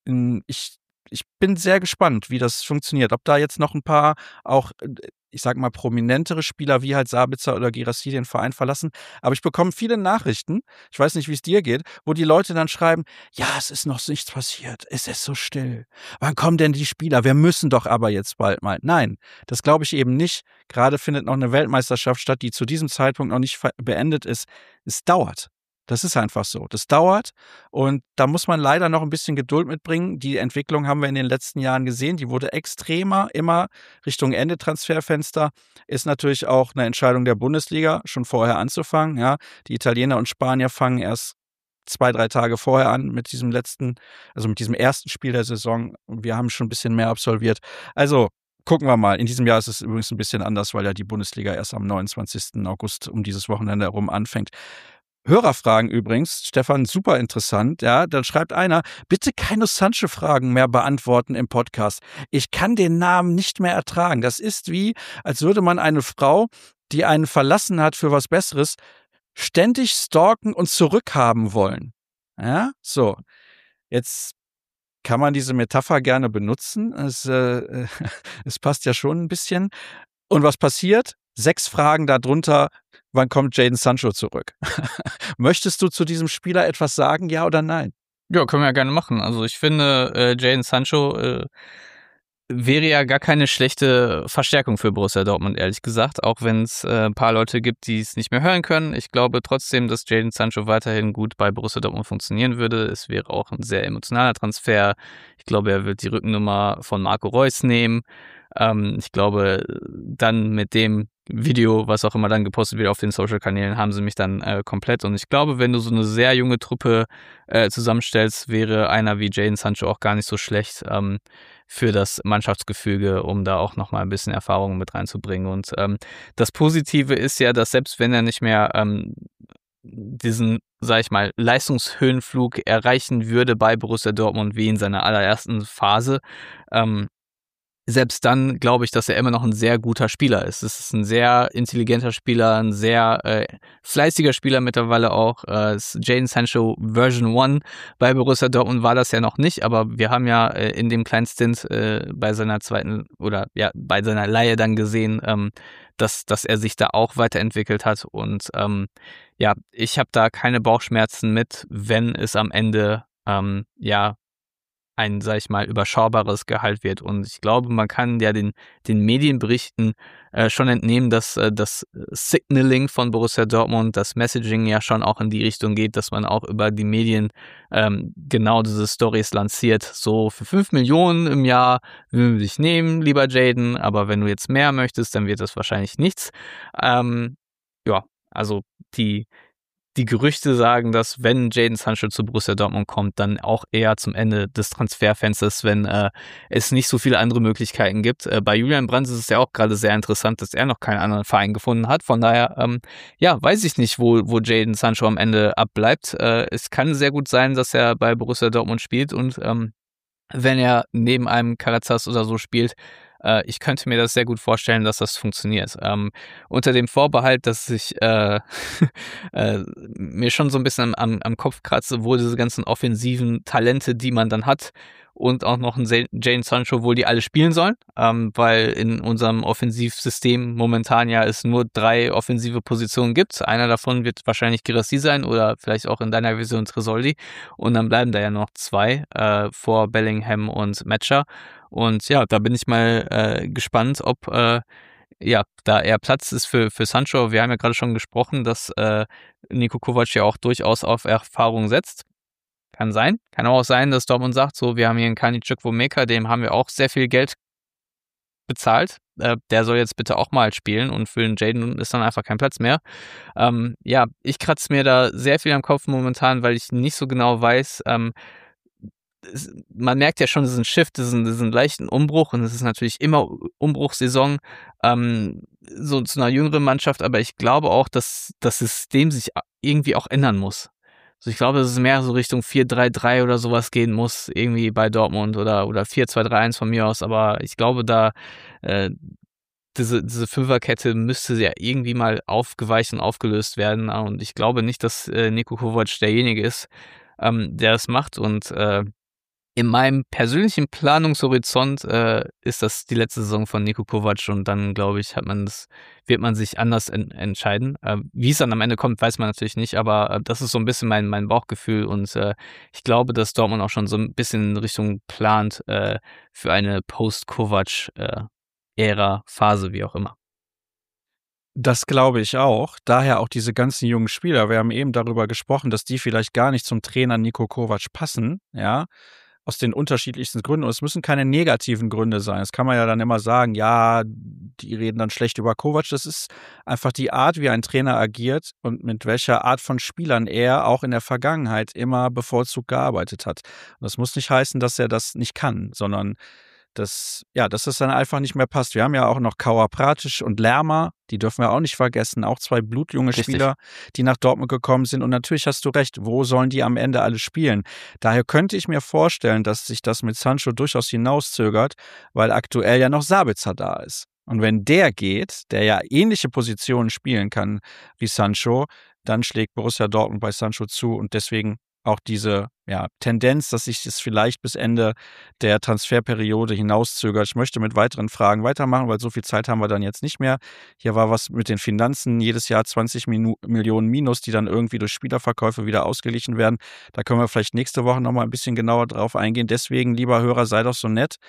Ich, ich bin sehr gespannt, wie das funktioniert. Ob da jetzt noch ein paar auch, ich sag mal, prominentere Spieler wie halt Sabitzer oder Guirassy den Verein verlassen. Aber ich bekomme viele Nachrichten, ich weiß nicht, wie es dir geht, wo die Leute dann schreiben, ja, es ist noch nichts passiert, es ist so still. Wann kommen denn die Spieler? Wir müssen doch aber jetzt bald mal. Nein, das glaube ich eben nicht. Gerade findet noch eine Weltmeisterschaft statt, die zu diesem Zeitpunkt noch nicht beendet ist. Es dauert. Das ist einfach so. Das dauert und da muss man leider noch ein bisschen Geduld mitbringen. Die Entwicklung haben wir in den letzten Jahren gesehen. Die wurde extremer, immer Richtung Ende Transferfenster. Ist natürlich auch eine Entscheidung der Bundesliga, schon vorher anzufangen. Ja, die Italiener und Spanier fangen erst zwei, drei Tage vorher an mit diesem letzten, also mit diesem ersten Spiel der Saison. Und wir haben schon ein bisschen mehr absolviert. Also gucken wir mal. In diesem Jahr ist es übrigens ein bisschen anders, weil ja die Bundesliga erst am neunundzwanzigsten August um dieses Wochenende herum anfängt. Hörerfragen übrigens, Stefan, super interessant, ja, dann schreibt einer, bitte keine Sancho-Fragen mehr beantworten im Podcast. Ich kann den Namen nicht mehr ertragen. Das ist wie, als würde man eine Frau, die einen verlassen hat für was Besseres, ständig stalken und zurückhaben wollen. Ja, so. Jetzt kann man diese Metapher gerne benutzen. Es, äh, es passt ja schon ein bisschen. Und was passiert? Sechs Fragen darunter, wann kommt Jadon Sancho zurück? Möchtest du zu diesem Spieler etwas sagen, ja oder nein? Ja, können wir ja gerne machen. Also ich finde, äh, Jadon Sancho äh, wäre ja gar keine schlechte Verstärkung für Borussia Dortmund, ehrlich gesagt, auch wenn es äh, ein paar Leute gibt, die es nicht mehr hören können. Ich glaube trotzdem, dass Jadon Sancho weiterhin gut bei Borussia Dortmund funktionieren würde. Es wäre auch ein sehr emotionaler Transfer. Ich glaube, er wird die Rückennummer von Marco Reus nehmen. Ähm, ich glaube, dann mit dem Video, was auch immer dann gepostet wird auf den Social-Kanälen, haben sie mich dann äh, komplett. Und ich glaube, wenn du so eine sehr junge Truppe äh, zusammenstellst, wäre einer wie Jadon Sancho auch gar nicht so schlecht ähm, für das Mannschaftsgefüge, um da auch nochmal ein bisschen Erfahrung mit reinzubringen. Und ähm, das Positive ist ja, dass selbst wenn er nicht mehr ähm, diesen, sag ich mal, Leistungshöhenflug erreichen würde bei Borussia Dortmund wie in seiner allerersten Phase, ähm, selbst dann glaube ich, dass er immer noch ein sehr guter Spieler ist. Es ist ein sehr intelligenter Spieler, ein sehr äh, fleißiger Spieler mittlerweile auch. Äh, Jadon Sancho Version One bei Borussia Dortmund war das ja noch nicht, aber wir haben ja äh, in dem kleinen Stint äh, bei seiner zweiten oder ja bei seiner Leihe dann gesehen, ähm, dass dass er sich da auch weiterentwickelt hat und ähm, ja, ich habe da keine Bauchschmerzen mit, wenn es am Ende ähm, ja ein, sag ich mal, überschaubares Gehalt wird. Und ich glaube, man kann ja den, den Medienberichten äh, schon entnehmen, dass äh, das Signaling von Borussia Dortmund, das Messaging ja schon auch in die Richtung geht, dass man auch über die Medien ähm, genau diese Stories lanciert. So für fünf Millionen im Jahr würden wir dich nehmen, lieber Jadon, aber wenn du jetzt mehr möchtest, dann wird das wahrscheinlich nichts. Ähm, ja, also die Die Gerüchte sagen, dass wenn Jadon Sancho zu Borussia Dortmund kommt, dann auch eher zum Ende des Transferfensters, wenn äh, es nicht so viele andere Möglichkeiten gibt. Äh, bei Julian Brandt ist es ja auch gerade sehr interessant, dass er noch keinen anderen Verein gefunden hat. Von daher, ähm, ja, weiß ich nicht, wo, wo Jadon Sancho am Ende abbleibt. Äh, es kann sehr gut sein, dass er bei Borussia Dortmund spielt und ähm, wenn er neben einem Caracas oder so spielt, äh, ich könnte mir das sehr gut vorstellen, dass das funktioniert. Ähm, unter dem Vorbehalt, dass ich äh, äh, mir schon so ein bisschen am, am Kopf kratze, wo diese ganzen offensiven Talente, die man dann hat, und auch noch ein Jadon Sancho, wo die alle spielen sollen, ähm, weil in unserem Offensivsystem momentan ja es nur drei offensive Positionen gibt. Einer davon wird wahrscheinlich Guirassy sein oder vielleicht auch in deiner Vision Tresoldi und dann bleiben da ja noch zwei äh, vor Bellingham und Metscher und ja, da bin ich mal äh, gespannt, ob äh, ja, da eher Platz ist für, für Sancho. Wir haben ja gerade schon gesprochen, dass äh, Niko Kovac ja auch durchaus auf Erfahrung setzt. Kann sein. Kann auch sein, dass Dortmund sagt, so, wir haben hier einen Kani Chukwuemeka, dem haben wir auch sehr viel Geld bezahlt. Äh, der soll jetzt bitte auch mal spielen und für den Jadon ist dann einfach kein Platz mehr. Ähm, ja, ich kratze mir da sehr viel am Kopf momentan, weil ich nicht so genau weiß, ähm, es, man merkt ja schon diesen Shift, diesen, diesen leichten Umbruch und es ist natürlich immer Umbruchssaison, ähm, so zu einer jüngeren Mannschaft, aber ich glaube auch, dass das System sich irgendwie auch ändern muss. Also ich glaube, dass es mehr so Richtung vier drei drei oder sowas gehen muss, irgendwie bei Dortmund oder, oder vier zwei drei eins von mir aus, aber ich glaube, da äh, diese, diese Fünferkette müsste ja irgendwie mal aufgeweicht und aufgelöst werden und ich glaube nicht, dass äh, Niko Kovac derjenige ist, ähm, der es macht und äh, in meinem persönlichen Planungshorizont äh, ist das die letzte Saison von Niko Kovac und dann, glaube ich, hat man das, wird man sich anders en- entscheiden. Äh, wie es dann am Ende kommt, weiß man natürlich nicht, aber äh, das ist so ein bisschen mein, mein Bauchgefühl und äh, ich glaube, dass Dortmund auch schon so ein bisschen in Richtung plant äh, für eine Post-Kovac-Ära, Phase, wie auch immer. Das glaube ich auch. Daher auch diese ganzen jungen Spieler. Wir haben eben darüber gesprochen, dass die vielleicht gar nicht zum Trainer Niko Kovac passen, ja, aus den unterschiedlichsten Gründen. Und es müssen keine negativen Gründe sein. Das kann man ja dann immer sagen, ja, die reden dann schlecht über Kovac. Das ist einfach die Art, wie ein Trainer agiert und mit welcher Art von Spielern er auch in der Vergangenheit immer bevorzugt gearbeitet hat. Und das muss nicht heißen, dass er das nicht kann, sondern dass, ja, dass es dann einfach nicht mehr passt. Wir haben ja auch noch Kauer Pratic und Lerma, die dürfen wir auch nicht vergessen, auch zwei blutjunge Richtig. Spieler, die nach Dortmund gekommen sind. Und natürlich hast du recht, wo sollen die am Ende alle spielen? Daher könnte ich mir vorstellen, dass sich das mit Sancho durchaus hinauszögert, weil aktuell ja noch Sabitzer da ist. Und wenn der geht, der ja ähnliche Positionen spielen kann wie Sancho, dann schlägt Borussia Dortmund bei Sancho zu und deswegen auch diese ja, Tendenz, dass sich das vielleicht bis Ende der Transferperiode hinauszögert. Ich möchte mit weiteren Fragen weitermachen, weil so viel Zeit haben wir dann jetzt nicht mehr. Hier war was mit den Finanzen, jedes Jahr zwanzig Minu- Millionen Minus, die dann irgendwie durch Spielerverkäufe wieder ausgeglichen werden. Da können wir vielleicht nächste Woche nochmal ein bisschen genauer drauf eingehen. Deswegen, lieber Hörer, sei doch so nett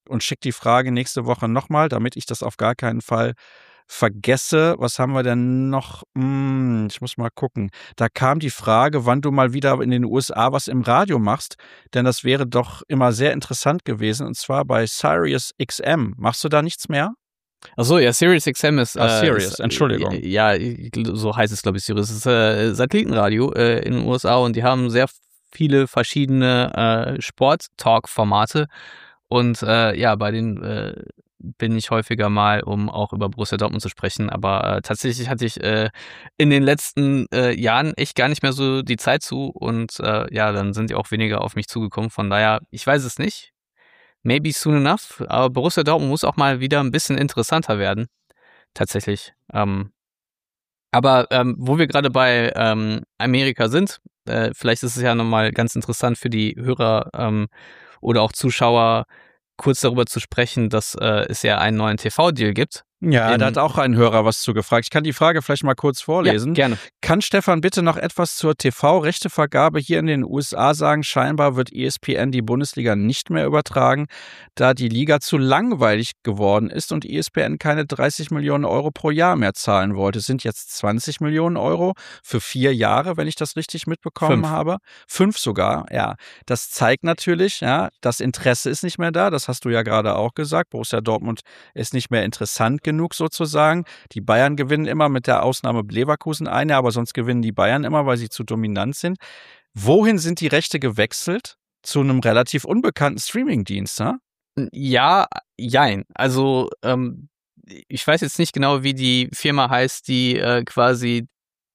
und schick die Frage nächste Woche nochmal, damit ich das auf gar keinen Fall vergesse. Was haben wir denn noch? Hm, ich muss mal gucken. Da kam die Frage, wann du mal wieder in den U S A was im Radio machst, denn das wäre doch immer sehr interessant gewesen, und zwar bei Sirius X M. Machst du da nichts mehr? Achso, ja, Sirius X M ist... Ah, Sirius, äh, ist, Entschuldigung. Ja, so heißt es, glaube ich, Sirius. Es ist äh, Satellitenradio äh, in den U S A und die haben sehr viele verschiedene äh, Sport-Talk-Formate und äh, ja, bei den äh, bin ich häufiger mal, um auch über Borussia Dortmund zu sprechen, aber äh, tatsächlich hatte ich äh, in den letzten äh, Jahren echt gar nicht mehr so die Zeit zu und äh, ja, dann sind die auch weniger auf mich zugekommen, von daher, ich weiß es nicht, maybe soon enough, aber Borussia Dortmund muss auch mal wieder ein bisschen interessanter werden, tatsächlich. Ähm, aber ähm, wo wir gerade bei ähm, Amerika sind, äh, vielleicht ist es ja nochmal ganz interessant für die Hörer ähm, oder auch Zuschauer, kurz darüber zu sprechen, dass äh, es ja einen neuen T V-Deal gibt. Ja, In- da hat auch ein Hörer was zu gefragt. Ich kann die Frage vielleicht mal kurz vorlesen. Ja, gerne. Kann Stefan bitte noch etwas zur T V-Rechtevergabe hier in den U S A sagen? Scheinbar wird E S P N die Bundesliga nicht mehr übertragen, da die Liga zu langweilig geworden ist und E S P N keine dreißig Millionen Euro pro Jahr mehr zahlen wollte. Es sind jetzt zwanzig Millionen Euro für vier Jahre, wenn ich das richtig mitbekommen Fünf. habe. Fünf sogar, ja. Das zeigt natürlich, ja, das Interesse ist nicht mehr da. Das hast du ja gerade auch gesagt. Borussia Dortmund ist nicht mehr interessant genug sozusagen. Die Bayern gewinnen immer, mit der Ausnahme Leverkusen eine, aber sonst gewinnen die Bayern immer, weil sie zu dominant sind. Wohin sind die Rechte gewechselt? Zu einem relativ unbekannten Streamingdienst, ha? Ja, jein. Also ähm, ich weiß jetzt nicht genau, wie die Firma heißt, die äh, quasi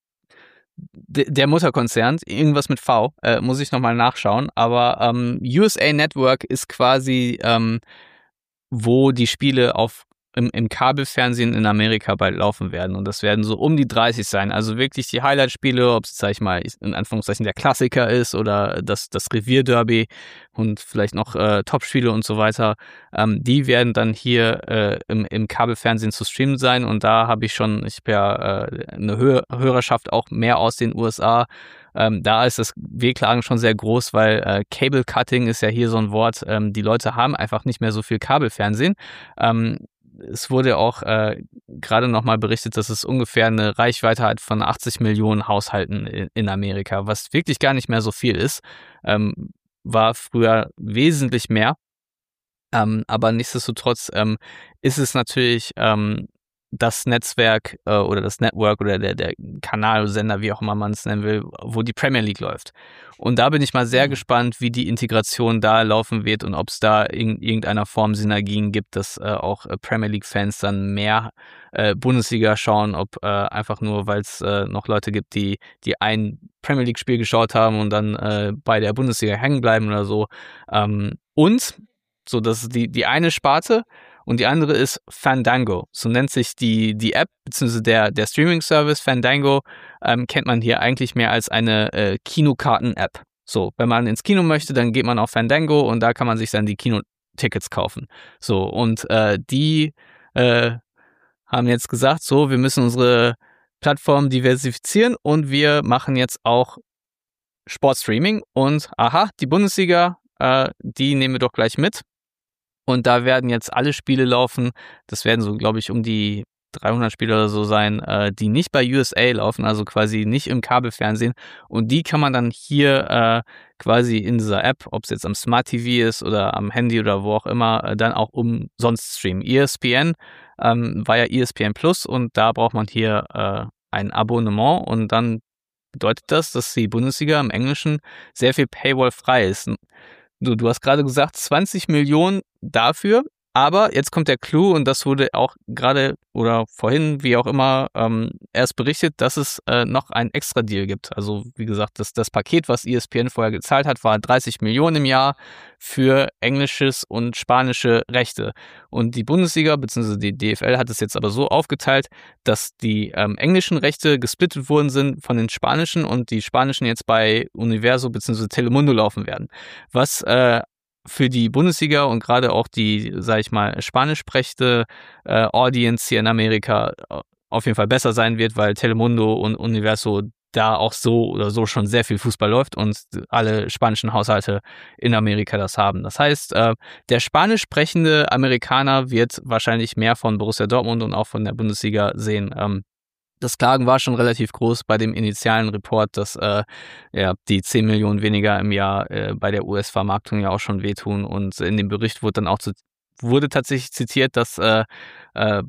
d- der Mutterkonzern, irgendwas mit V, äh, muss ich nochmal nachschauen, aber ähm, U S A Network ist quasi, ähm, wo die Spiele auf im, im Kabelfernsehen in Amerika bald laufen werden. Und das werden so um die dreißig sein. Also wirklich die Highlight-Spiele, ob es, sag ich mal, in Anführungszeichen der Klassiker ist oder das, das Revierderby und vielleicht noch äh, Topspiele und so weiter. Ähm, die werden dann hier äh, im, im Kabelfernsehen zu streamen sein. Und da habe ich schon, ich habe ja äh, eine Hör- Hörerschaft auch mehr aus den U S A. Ähm, da ist das Wehklagen schon sehr groß, weil äh, Cable Cutting ist ja hier so ein Wort. Ähm, die Leute haben einfach nicht mehr so viel Kabelfernsehen. Ähm, es wurde auch äh, gerade nochmal berichtet, dass es ungefähr eine Reichweite hat von achtzig Millionen Haushalten in, in Amerika, was wirklich gar nicht mehr so viel ist. Ähm, war früher wesentlich mehr. Ähm, aber nichtsdestotrotz ähm, ist es natürlich ähm, das Netzwerk äh, oder das Network oder der, der Kanal, Sender, wie auch immer man es nennen will, wo die Premier League läuft. Und da bin ich mal sehr Mhm. gespannt, wie die Integration da laufen wird und ob es da in irgendeiner Form Synergien gibt, dass äh, auch äh, Premier League-Fans dann mehr äh, Bundesliga schauen, ob äh, einfach nur, weil es äh, noch Leute gibt, die, die ein Premier League-Spiel geschaut haben und dann äh, bei der Bundesliga hängen bleiben oder so. Ähm, und so, das ist die, die eine Sparte. Und die andere ist Fandango. So nennt sich die, die App, beziehungsweise der, der Streaming-Service. Fandango ähm, kennt man hier eigentlich mehr als eine äh, Kinokarten-App. So, wenn man ins Kino möchte, dann geht man auf Fandango und da kann man sich dann die Kinotickets kaufen. So, und äh, die äh, haben jetzt gesagt, so, wir müssen unsere Plattform diversifizieren und wir machen jetzt auch Sportstreaming. Und aha, die Bundesliga, äh, die nehmen wir doch gleich mit. Und da werden jetzt alle Spiele laufen. Das werden so, glaube ich, um die dreihundert Spiele oder so sein, äh, die nicht bei U S A laufen, also quasi nicht im Kabelfernsehen. Und die kann man dann hier äh, quasi in dieser App, ob es jetzt am Smart T V ist oder am Handy oder wo auch immer, äh, dann auch umsonst streamen. E S P N ähm, war ja E S P N Plus und da braucht man hier äh, ein Abonnement und dann bedeutet das, dass die Bundesliga im Englischen sehr viel Paywall-frei ist. Du, du hast gerade gesagt, zwanzig Millionen dafür, aber jetzt kommt der Clou und das wurde auch gerade oder vorhin, wie auch immer, ähm, erst berichtet, dass es äh, noch einen Extra-Deal gibt. Also wie gesagt, das, das Paket, was E S P N vorher gezahlt hat, war dreißig Millionen im Jahr für englisches und spanische Rechte. Und die Bundesliga bzw. die D F L hat es jetzt aber so aufgeteilt, dass die ähm, englischen Rechte gesplittet worden sind von den spanischen und die spanischen jetzt bei Universo bzw. Telemundo laufen werden. Was äh, für die Bundesliga und gerade auch die, sag ich mal, spanisch sprechende äh, Audience hier in Amerika auf jeden Fall besser sein wird, weil Telemundo und Universo da auch so oder so schon sehr viel Fußball läuft und alle spanischen Haushalte in Amerika das haben. Das heißt, äh, der spanisch sprechende Amerikaner wird wahrscheinlich mehr von Borussia Dortmund und auch von der Bundesliga sehen. Ähm, das Klagen war schon relativ groß bei dem initialen Report, dass äh, ja, die zehn Millionen weniger im Jahr äh, bei der U S-Vermarktung ja auch schon wehtun. Und in dem Bericht wurde dann auch zu, wurde tatsächlich zitiert, dass äh, äh,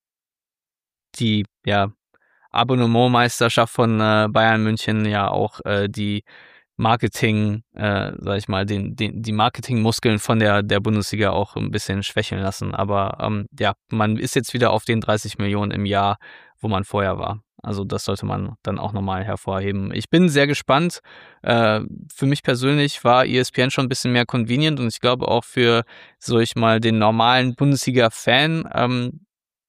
die ja Abonnementmeisterschaft von äh, Bayern München ja auch äh, die Marketing, äh, sag ich mal, den, den, die Marketingmuskeln von der, der Bundesliga auch ein bisschen schwächeln lassen. Aber ähm, ja, man ist jetzt wieder auf den dreißig Millionen im Jahr, wo man vorher war. Also das sollte man dann auch nochmal hervorheben. Ich bin sehr gespannt. Äh, für mich persönlich war E S P N schon ein bisschen mehr convenient und ich glaube auch für, so ich mal, den normalen Bundesliga-Fan, ähm,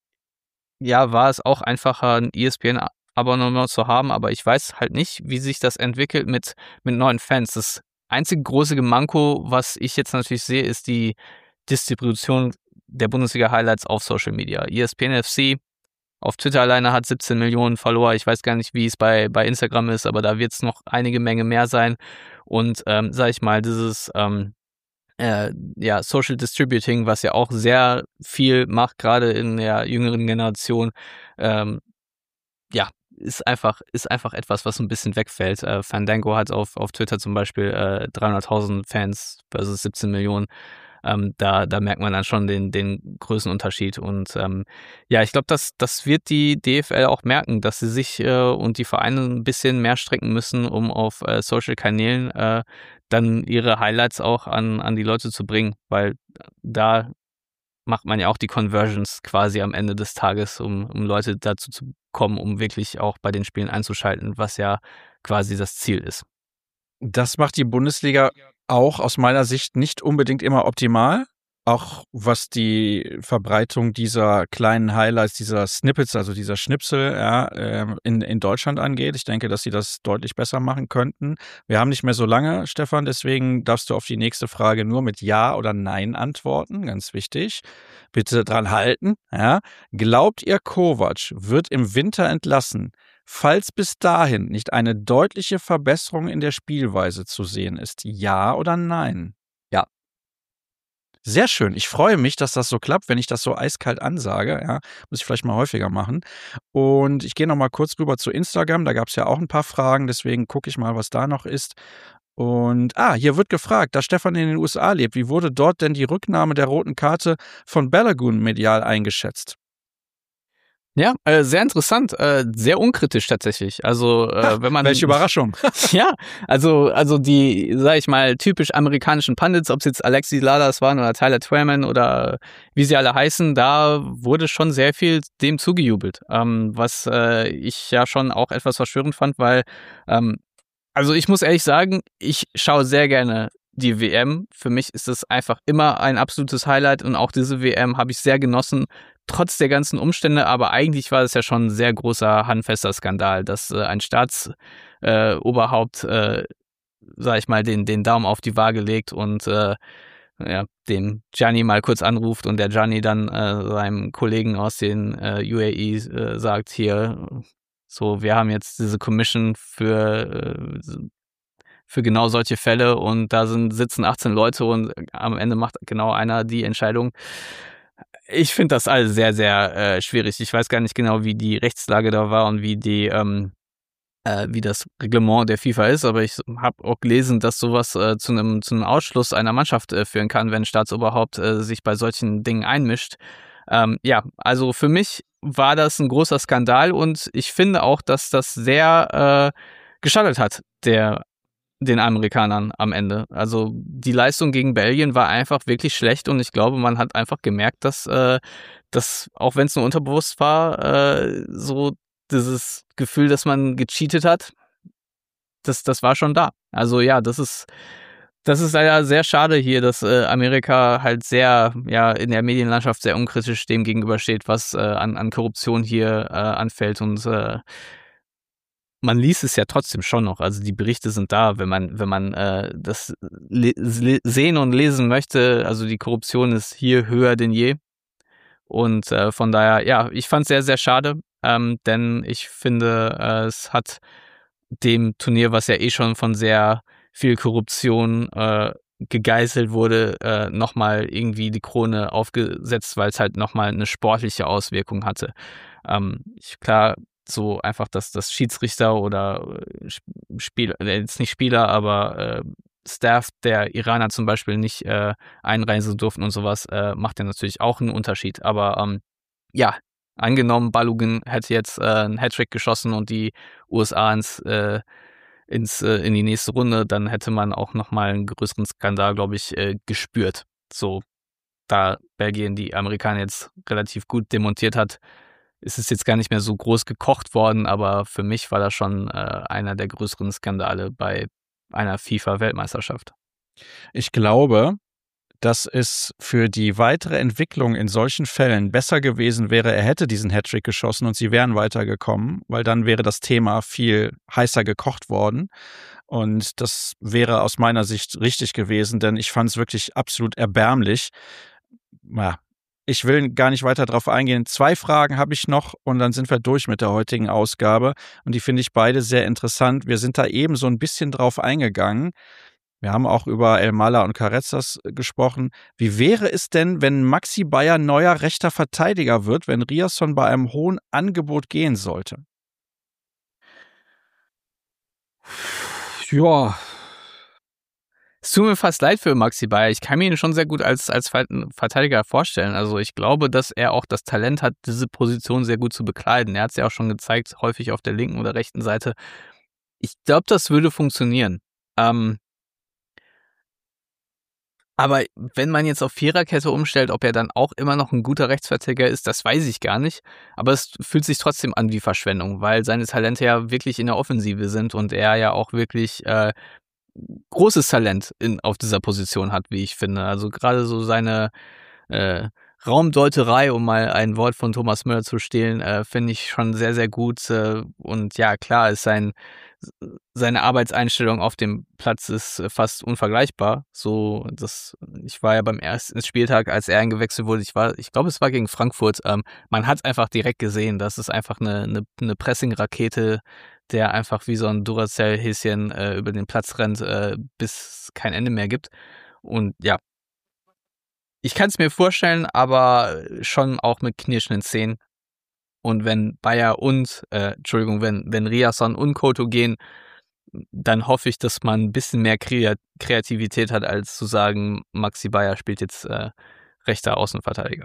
ja, war es auch einfacher, ein E S P N-Abonnement zu haben, aber ich weiß halt nicht, wie sich das entwickelt mit, mit neuen Fans. Das einzige große Manko, was ich jetzt natürlich sehe, ist die Distribution der Bundesliga-Highlights auf Social Media. E S P N F C auf Twitter alleine hat siebzehn Millionen Follower. Ich weiß gar nicht, wie es bei, bei Instagram ist, aber da wird es noch einige Menge mehr sein. Und, ähm, sag ich mal, dieses ähm, Äh, ja, Social Distributing, was ja auch sehr viel macht, gerade in der jüngeren Generation, ähm, ja, ist einfach, ist einfach etwas, was ein bisschen wegfällt. Äh, Fandango hat auf, auf Twitter zum Beispiel äh, dreihunderttausend Fans versus siebzehn Millionen. Ähm, da, da merkt man dann schon den, den Größenunterschied. Und ähm, ja, ich glaube, das, das wird die D F L auch merken, dass sie sich äh, und die Vereine ein bisschen mehr strecken müssen, um auf äh, Social-Kanälen äh, dann ihre Highlights auch an, an die Leute zu bringen, weil da macht man ja auch die Conversions quasi am Ende des Tages, um, um Leute dazu zu kommen, um wirklich auch bei den Spielen einzuschalten, was ja quasi das Ziel ist. Das macht die Bundesliga auch aus meiner Sicht nicht unbedingt immer optimal. Auch was die Verbreitung dieser kleinen Highlights, dieser Snippets, also dieser Schnipsel, ja, in, in Deutschland angeht. Ich denke, dass sie das deutlich besser machen könnten. Wir haben nicht mehr so lange, Stefan, deswegen darfst du auf die nächste Frage nur mit Ja oder Nein antworten. Ganz wichtig. Bitte dran halten. Ja. Glaubt ihr, Kovac wird im Winter entlassen, falls bis dahin nicht eine deutliche Verbesserung in der Spielweise zu sehen ist? Ja oder nein? Ja. Sehr schön. Ich freue mich, dass das so klappt, wenn ich das so eiskalt ansage. Ja, muss ich vielleicht mal häufiger machen. Und ich gehe noch mal kurz rüber zu Instagram. Da gab es ja auch ein paar Fragen, deswegen gucke ich mal, was da noch ist. Und ah, hier wird gefragt, da Stefan in den U S A lebt, wie wurde dort denn die Rücknahme der roten Karte von Balogun medial eingeschätzt? Ja, äh, sehr interessant, äh, sehr unkritisch tatsächlich. Also äh, Ach, wenn man welche Überraschung. Ja, also also die, sag ich mal, typisch amerikanischen Pundits, ob es jetzt Alexi Lalas waren oder Tyler Twellman oder wie sie alle heißen, da wurde schon sehr viel dem zugejubelt, ähm, was äh, ich ja schon auch etwas verstörend fand, weil ähm, also ich muss ehrlich sagen, ich schaue sehr gerne die W M. Für mich ist es einfach immer ein absolutes Highlight und auch diese W M habe ich sehr genossen, trotz der ganzen Umstände, aber eigentlich war es ja schon ein sehr großer, handfester Skandal, dass äh, ein Staatsoberhaupt, äh, äh, sag ich mal, den, den Daumen auf die Waage legt und äh, ja, den Gianni mal kurz anruft und der Gianni dann äh, seinem Kollegen aus den äh, U A E äh, sagt, hier, so, wir haben jetzt diese Commission für äh, für genau solche Fälle und da sind sitzen achtzehn Leute und am Ende macht genau einer die Entscheidung. Ich finde das alles sehr, sehr äh, schwierig. Ich weiß gar nicht genau, wie die Rechtslage da war und wie die ähm, äh, wie das Reglement der FIFA ist, aber ich habe auch gelesen, dass sowas äh, zu einem zu einem Ausschluss einer Mannschaft äh, führen kann, wenn ein Staatsoberhaupt äh, sich bei solchen Dingen einmischt. Ähm, ja, also für mich war das ein großer Skandal und ich finde auch, dass das sehr äh, geschadet hat, der den Amerikanern am Ende. Also die Leistung gegen Belgien war einfach wirklich schlecht und ich glaube, man hat einfach gemerkt, dass, äh, dass auch wenn es nur unterbewusst war, äh, so dieses Gefühl, dass man gecheatet hat, das, das war schon da. Also ja, das ist das ist leider sehr schade hier, dass äh, Amerika halt sehr, ja, in der Medienlandschaft sehr unkritisch dem gegenübersteht, was äh, an, an Korruption hier äh, anfällt und äh, man liest es ja trotzdem schon noch. Also die Berichte sind da, wenn man, wenn man äh, das le- le- sehen und lesen möchte. Also die Korruption ist hier höher denn je. Und äh, von daher, ja, ich fand es sehr, sehr schade, ähm, denn ich finde, äh, es hat dem Turnier, was ja eh schon von sehr viel Korruption äh, gegeißelt wurde, äh, nochmal irgendwie die Krone aufgesetzt, weil es halt nochmal eine sportliche Auswirkung hatte. Ähm, ich, klar, so einfach, dass das Schiedsrichter oder Spieler, jetzt nicht Spieler, aber äh, Staff der Iraner zum Beispiel nicht äh, einreisen durften und sowas, äh, macht ja natürlich auch einen Unterschied. Aber ähm, ja, angenommen, Balogun hätte jetzt äh, einen Hattrick geschossen und die U S A ins, äh, ins äh, in die nächste Runde, dann hätte man auch nochmal einen größeren Skandal, glaube ich, äh, gespürt. So, da Belgien die Amerikaner jetzt relativ gut demontiert hat, ist es jetzt gar nicht mehr so groß gekocht worden, aber für mich war das schon äh, einer der größeren Skandale bei einer FIFA-Weltmeisterschaft. Ich glaube, dass es für die weitere Entwicklung in solchen Fällen besser gewesen wäre, er hätte diesen Hattrick geschossen und sie wären weitergekommen, weil dann wäre das Thema viel heißer gekocht worden. Und das wäre aus meiner Sicht richtig gewesen, denn ich fand es wirklich absolut erbärmlich. Ja, ich will gar nicht weiter drauf eingehen. Zwei Fragen habe ich noch und dann sind wir durch mit der heutigen Ausgabe. Und die finde ich beide sehr interessant. Wir sind da eben so ein bisschen drauf eingegangen. Wir haben auch über El Mala und Carezas gesprochen. Wie wäre es denn, wenn Maxi Bayer neuer rechter Verteidiger wird, wenn Riasson bei einem hohen Angebot gehen sollte? Ja, es tut mir fast leid für Maxi Bayer. Ich kann mir ihn schon sehr gut als, als Verteidiger vorstellen. Also ich glaube, dass er auch das Talent hat, diese Position sehr gut zu bekleiden. Er hat es ja auch schon gezeigt, häufig auf der linken oder rechten Seite. Ich glaube, das würde funktionieren. Ähm, Aber wenn man jetzt auf Viererkette umstellt, ob er dann auch immer noch ein guter Rechtsverteidiger ist, das weiß ich gar nicht. Aber es fühlt sich trotzdem an wie Verschwendung, weil seine Talente ja wirklich in der Offensive sind und er ja auch wirklich äh, großes Talent in, auf dieser Position hat, wie ich finde. Also gerade so seine äh, Raumdeuterei, um mal ein Wort von Thomas Müller zu stehlen, äh, finde ich schon sehr, sehr gut. Äh, und ja, klar ist sein seine Arbeitseinstellung auf dem Platz ist fast unvergleichbar. So, das, ich war ja beim ersten Spieltag, als er eingewechselt wurde, ich war, ich glaube, es war gegen Frankfurt. Ähm, man hat einfach direkt gesehen, das ist einfach eine, eine, eine Pressing-Rakete, der einfach wie so ein Duracell-Häschen äh, über den Platz rennt, äh, bis es kein Ende mehr gibt. Und ja, ich kann es mir vorstellen, aber schon auch mit knirschenden Zähnen. Und wenn Bayer und, äh, Entschuldigung, wenn, wenn Riasson und Koto gehen, dann hoffe ich, dass man ein bisschen mehr Kreativität hat, als zu sagen, Maxi Bayer spielt jetzt äh, rechter Außenverteidiger.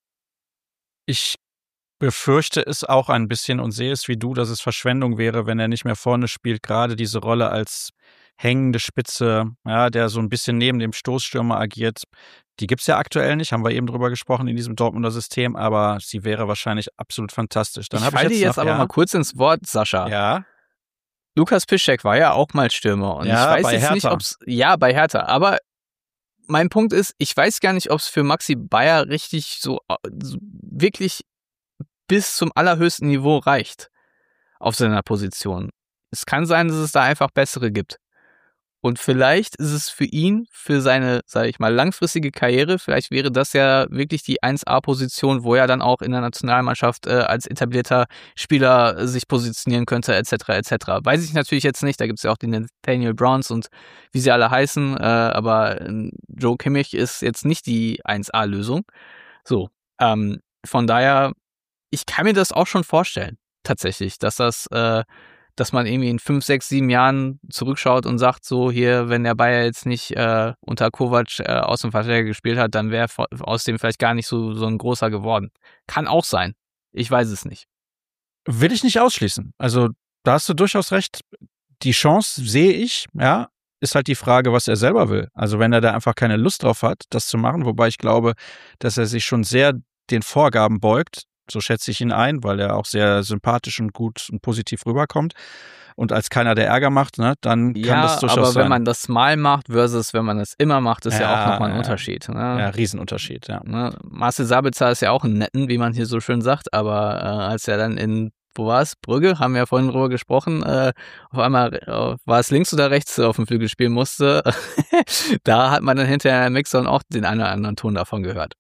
Ich befürchte es auch ein bisschen und sehe es wie du, dass es Verschwendung wäre, wenn er nicht mehr vorne spielt. Gerade diese Rolle als hängende Spitze, ja, der so ein bisschen neben dem Stoßstürmer agiert. Die gibt's ja aktuell nicht, haben wir eben drüber gesprochen in diesem Dortmunder System, aber sie wäre wahrscheinlich absolut fantastisch. Dann ich hab falle dir jetzt noch, aber ja, mal kurz ins Wort, Sascha. Ja. Lukas Piszczek war ja auch mal Stürmer und Ja, ich weiß bei jetzt Hertha. nicht, ob's ja bei Hertha, aber mein Punkt ist, ich weiß gar nicht, ob es für Maxi Bayer richtig so, so wirklich bis zum allerhöchsten Niveau reicht auf seiner Position. Es kann sein, dass es da einfach bessere gibt. Und vielleicht ist es für ihn, für seine, sage ich mal, langfristige Karriere, vielleicht wäre das ja wirklich die eins A-Position, wo er dann auch in der Nationalmannschaft äh, als etablierter Spieler sich positionieren könnte, et cetera et cetera. Weiß ich natürlich jetzt nicht, da gibt es ja auch die Nathaniel Browns und wie sie alle heißen, äh, aber äh, Joe Kimmich ist jetzt nicht die eins A-Lösung. So, ähm, von daher, ich kann mir das auch schon vorstellen, tatsächlich, dass das äh, dass man irgendwie in fünf, sechs, sieben Jahren zurückschaut und sagt, so hier, wenn der Bayer jetzt nicht äh, unter Kovac äh, Außenverteidiger gespielt hat, dann wäre aus dem vielleicht gar nicht so, so ein großer geworden. Kann auch sein. Ich weiß es nicht. Will ich nicht ausschließen. Also da hast du durchaus recht. Die Chance sehe ich, ja, ist halt die Frage, was er selber will. Also wenn er da einfach keine Lust drauf hat, das zu machen, wobei ich glaube, dass er sich schon sehr den Vorgaben beugt, so schätze ich ihn ein, weil er auch sehr sympathisch und gut und positiv rüberkommt. Und als keiner, der Ärger macht, ne, dann kann ja, das durchaus aber sein. wenn man das mal macht versus wenn man es immer macht, ist ja, Ja, auch nochmal ein ja. Unterschied. Ne? Ja, Riesenunterschied, ja. Ne? Marcel Sabitzer ist ja auch ein Netten, wie man hier so schön sagt, aber äh, als er dann in, wo war es, Brügge, haben wir ja vorhin drüber gesprochen, äh, auf einmal äh, war es links oder rechts auf dem Flügel spielen musste, da hat man dann hinterher im Mixer auch den einen oder anderen Ton davon gehört.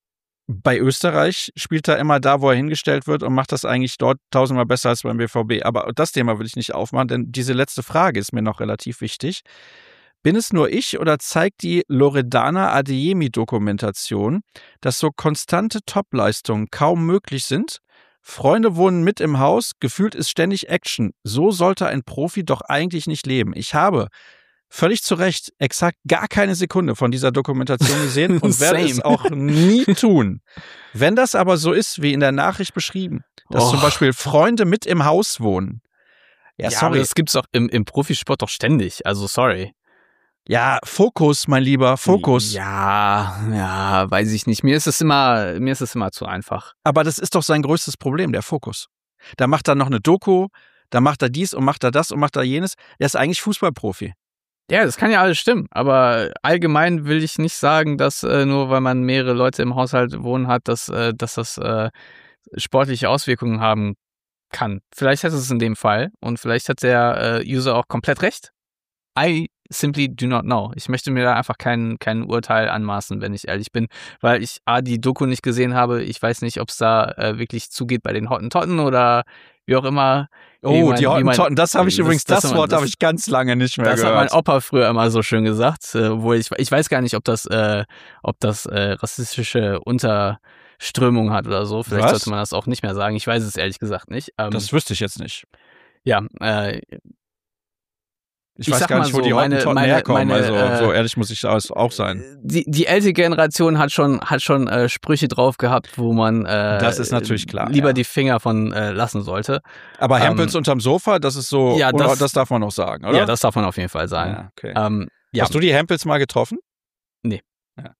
bei Österreich spielt er immer da, wo er hingestellt wird und macht das eigentlich dort tausendmal besser als beim B V B. Aber das Thema will ich nicht aufmachen, denn diese letzte Frage ist mir noch relativ wichtig. Bin es nur ich oder zeigt die Loredana Adeyemi-Dokumentation, dass so konstante Topleistungen kaum möglich sind? Freunde wohnen mit im Haus, gefühlt ist ständig Action. So sollte ein Profi doch eigentlich nicht leben. Ich habe völlig zu Recht exakt gar keine Sekunde von dieser Dokumentation gesehen und werde es auch nie tun. Wenn das aber so ist, wie in der Nachricht beschrieben, dass Oh. zum Beispiel Freunde mit im Haus wohnen. Ja, Ja, sorry. aber das gibt's auch im, im Profisport doch ständig. Also sorry. Ja, Fokus, mein Lieber, Fokus. Ja, ja, weiß ich nicht. Mir ist es immer, mir ist es immer zu einfach. Aber das ist doch sein größtes Problem, der Fokus. Da macht er noch eine Doku, da macht er dies und macht er das und macht er jenes. Er ist eigentlich Fußballprofi. Ja, das kann ja alles stimmen, aber allgemein will ich nicht sagen, dass äh, nur weil man mehrere Leute im Haushalt wohnen hat, dass, äh, dass das äh, sportliche Auswirkungen haben kann. Vielleicht hat es in dem Fall und vielleicht hat der äh, User auch komplett recht. I simply do not know. Ich möchte mir da einfach kein, kein Urteil anmaßen, wenn ich ehrlich bin, weil ich A, die Doku nicht gesehen habe. Ich weiß nicht, ob es da äh, wirklich zugeht bei den Hottentotten oder wie auch immer. Oh, man, die Hottentotten, das habe ich das, übrigens, das, das Wort das, habe ich ganz lange nicht mehr das gehört. Das hat mein Opa früher immer so schön gesagt, äh, obwohl ich, ich weiß gar nicht, ob das, äh, ob das äh, rassistische Unterströmung hat oder so. Vielleicht Was? sollte man das auch nicht mehr sagen. Ich weiß es ehrlich gesagt nicht. Ähm, das wüsste ich jetzt nicht. Ja, äh, Ich, ich weiß sag gar mal nicht, wo so, die meine- Hottentotten meine- herkommen. meine, also äh, so ehrlich muss ich auch sein. die, die ältere Generation hat schon, hat schon äh, Sprüche drauf gehabt, wo man äh, Das ist natürlich klar, lieber ja. die Finger von äh, lassen sollte. Aber Hempels ähm, unterm Sofa, das ist so, ja, oder das- das darf man noch sagen, oder? Ja, das darf man auf jeden Fall sagen. Ja, okay. Ähm, ja. Hast du die Hempels mal getroffen? Nee. Ja.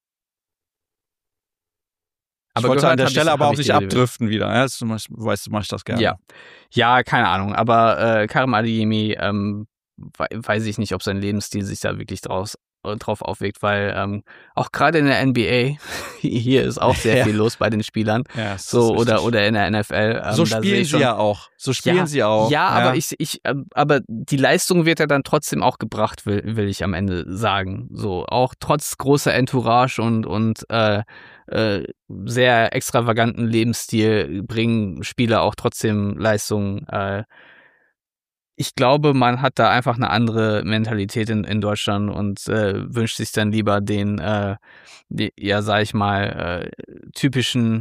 Ich Aber wollte gehört an der hab Stelle ich- aber hab auch ich nicht die Rede. abdriften wieder. Ja, das, weißt du, mach ich das gerne. Ja. Ja, keine Ahnung. Aber äh, Karim Adeyemi, ähm, we- weiß ich nicht, ob sein Lebensstil sich da wirklich draus, äh, drauf aufwegt, weil ähm, auch gerade in der N B A, hier ist auch sehr Ja. viel los bei den Spielern. Ja, das So, ist oder, richtig. oder in der N F L. Ähm, So da sehe spielen ich sie schon, ja auch. So spielen Ja, sie auch. Ja, aber ich, ich, äh, aber die Leistung wird ja dann trotzdem auch gebracht, will, will ich am Ende sagen. So, auch trotz großer Entourage und, und äh, äh, sehr extravaganten Lebensstil bringen Spieler auch trotzdem Leistungen. Äh, ich glaube, man hat da einfach eine andere Mentalität in, in Deutschland und äh, wünscht sich dann lieber den, äh, die, ja, sag ich mal, äh, typischen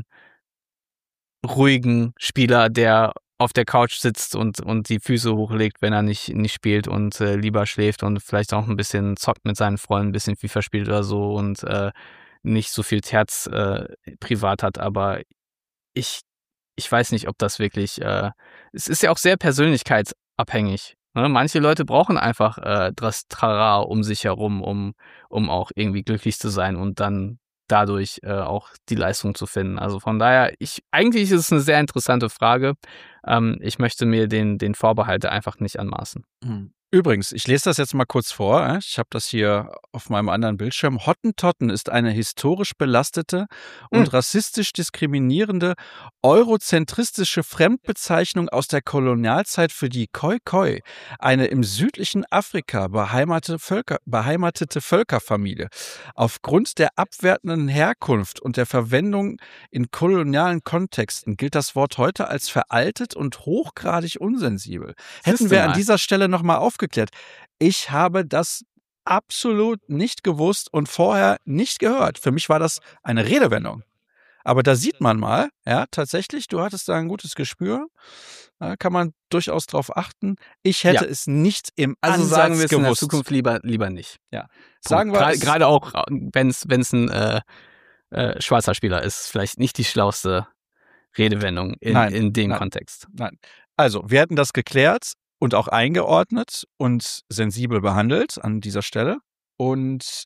ruhigen Spieler, der auf der Couch sitzt und, und die Füße hochlegt, wenn er nicht, nicht spielt und äh, lieber schläft und vielleicht auch ein bisschen zockt mit seinen Freunden, ein bisschen FIFA spielt oder so und äh, nicht so viel Terz äh, privat hat. Aber ich, ich weiß nicht, ob das wirklich, äh, es ist ja auch sehr persönlichkeitsabhängig. Ne? Manche Leute brauchen einfach äh, das Trara um sich herum, um, um auch irgendwie glücklich zu sein und dann dadurch äh, auch die Leistung zu finden. Also von daher, ich eigentlich ist es eine sehr interessante Frage. Ähm, ich möchte mir den, den Vorbehalt da einfach nicht anmaßen. Übrigens, ich lese das jetzt mal kurz vor. äh. Ich habe das hier auf meinem anderen Bildschirm. Hottentotten ist eine historisch belastete und Hm. rassistisch diskriminierende eurozentristische Fremdbezeichnung aus der Kolonialzeit für die Khoi-Khoi, eine im südlichen Afrika beheimatete, Völker, beheimatete Völkerfamilie. Aufgrund der abwertenden Herkunft und der Verwendung in kolonialen Kontexten gilt das Wort heute als veraltet und hochgradig unsensibel. Hätten Siehste wir an mal. dieser Stelle nochmal aufgeklärt. Ich habe das absolut nicht gewusst und vorher nicht gehört. Für mich war das eine Redewendung. Aber da sieht man mal, ja, tatsächlich, du hattest da ein gutes Gespür. Da kann man durchaus drauf achten. Ich hätte Ja. es nicht im Also Ansatz sagen wir es in der gewusst. Zukunft lieber, lieber nicht. Sagen wir Gra- es, Gerade auch, wenn es ein äh, äh, schwarzer Spieler ist, vielleicht nicht die schlauste Redewendung in, Nein, in dem nein. Kontext. Nein. Also, wir hätten das geklärt und auch eingeordnet und sensibel behandelt an dieser Stelle. Und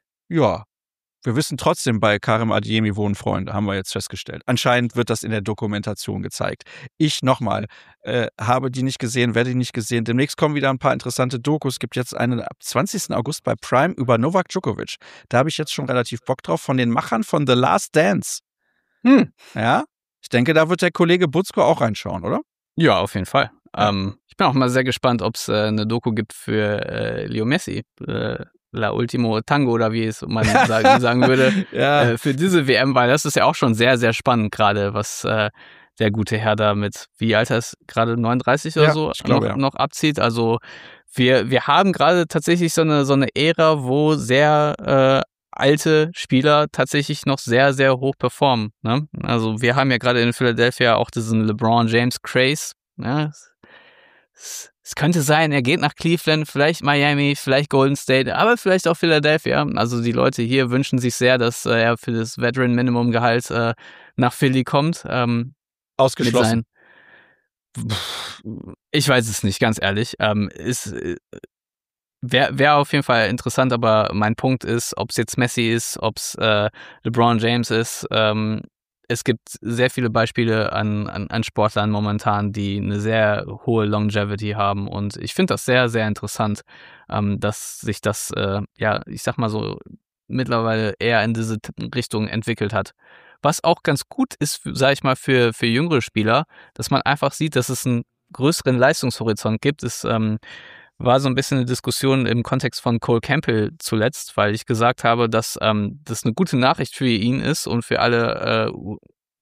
ja, wir wissen trotzdem, bei Karim Adeyemi wohnen Freunde, haben wir jetzt festgestellt. Anscheinend wird das in der Dokumentation gezeigt. Ich nochmal, äh, habe die nicht gesehen, werde die nicht gesehen. Demnächst kommen wieder ein paar interessante Dokus. Es gibt jetzt eine ab zwanzigsten August bei Prime über Novak Djokovic. Da habe ich jetzt schon relativ Bock drauf, von den Machern von The Last Dance. Hm. Ja, ich denke, da wird der Kollege Butzko auch reinschauen, oder? Ja, auf jeden Fall. Ja. Ähm, ich bin auch mal sehr gespannt, ob es äh, eine Doku gibt für äh, Leo Messi. Äh, La Ultimo Tango oder wie es man sagen, sagen würde, ja. äh, für diese W M, weil das ist ja auch schon sehr, sehr spannend gerade, was äh, der gute Herr da mit, wie alt er ist, gerade neununddreißig oder Ja, so, ich glaube, noch, ja. noch abzieht. Also wir, wir haben gerade tatsächlich so eine, so eine Ära, wo sehr äh, alte Spieler tatsächlich noch sehr, sehr hoch performen. Ne? Also wir haben ja gerade in Philadelphia auch diesen LeBron James Craze. Ne? Es, es könnte sein, er geht nach Cleveland, vielleicht Miami, vielleicht Golden State, aber vielleicht auch Philadelphia. Also die Leute hier wünschen sich sehr, dass äh, er für das Veteran Minimum Gehalt äh, nach Philly kommt. Ähm, Ausgeschlossen. Mit seinen, ich weiß es nicht, ganz ehrlich. Ähm, ist äh, Wäre wär auf jeden Fall interessant, aber mein Punkt ist, ob es jetzt Messi ist, ob es äh, LeBron James ist. Ähm, es gibt sehr viele Beispiele an, an, an Sportlern momentan, die eine sehr hohe Longevity haben. Und ich finde das sehr, sehr interessant, ähm, dass sich das, äh, ja, ich sag mal so, mittlerweile eher in diese Richtung entwickelt hat. Was auch ganz gut ist, sag ich mal, für, für jüngere Spieler, dass man einfach sieht, dass es einen größeren Leistungshorizont gibt, ist, ähm, war so ein bisschen eine Diskussion im Kontext von Cole Campbell zuletzt, weil ich gesagt habe, dass ähm, das eine gute Nachricht für ihn ist und für alle äh,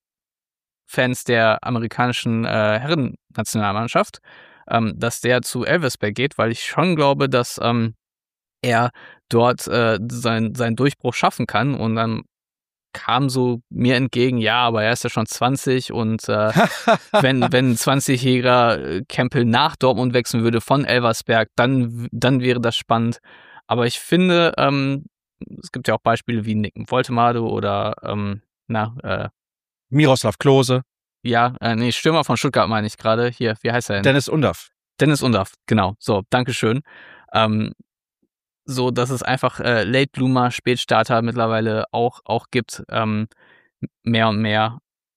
Fans der amerikanischen äh, Herren-Nationalmannschaft, ähm, dass der zu Elversberg geht, weil ich schon glaube, dass ähm, er dort äh, sein, seinen Durchbruch schaffen kann. Und dann kam so mir entgegen, ja, aber er ist ja schon zwanzig und äh, wenn, wenn ein zwanzigjähriger Campbell nach Dortmund wechseln würde von Elversberg, dann, dann wäre das spannend. Aber ich finde, ähm, es gibt ja auch Beispiele wie Nick Woltemade oder ähm, na, äh, Miroslav Klose. Ja, äh, nee, Stürmer von Stuttgart meine ich gerade. Hier, wie heißt er denn? Dennis Undaff. Dennis Undaff, genau. So, Dankeschön. Ähm, so, dass es einfach äh, Late Bloomer, Spätstarter mittlerweile auch, auch gibt, ähm, mehr und mehr.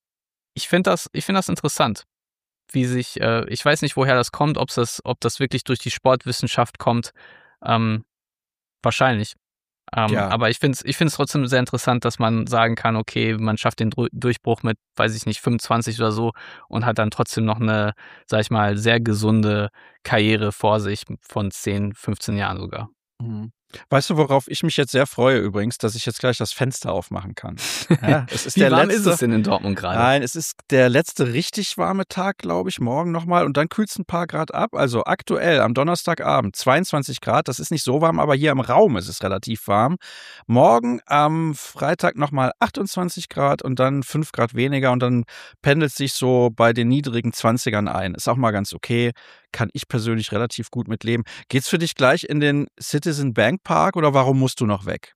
Ich finde das, ich finde das interessant, wie sich, äh, ich weiß nicht, woher das kommt, ob das, ob das wirklich durch die Sportwissenschaft kommt. Ähm, wahrscheinlich. Ähm, Ja. Aber ich finde es ich find's trotzdem sehr interessant, dass man sagen kann, okay, man schafft den Dru- Durchbruch mit, weiß ich nicht, fünfundzwanzig oder so und hat dann trotzdem noch eine, sag ich mal, sehr gesunde Karriere vor sich von zehn, fünfzehn Jahren sogar. Mhm. Weißt du, worauf ich mich jetzt sehr freue übrigens, dass ich jetzt gleich das Fenster aufmachen kann. Ja, es ist Wie der warm letzte, ist es denn in Dortmund gerade? Nein, es ist der letzte richtig warme Tag, glaube ich, morgen nochmal und dann kühlt es ein paar Grad ab. Also aktuell am Donnerstagabend zweiundzwanzig Grad, das ist nicht so warm, aber hier im Raum ist es relativ warm. Morgen am Freitag nochmal achtundzwanzig Grad und dann fünf Grad weniger und dann pendelt sich so bei den niedrigen zwanzigern ein. Ist auch mal ganz okay, kann ich persönlich relativ gut mitleben. Geht's für dich gleich in den Citizen Bank Park oder warum musst du noch weg?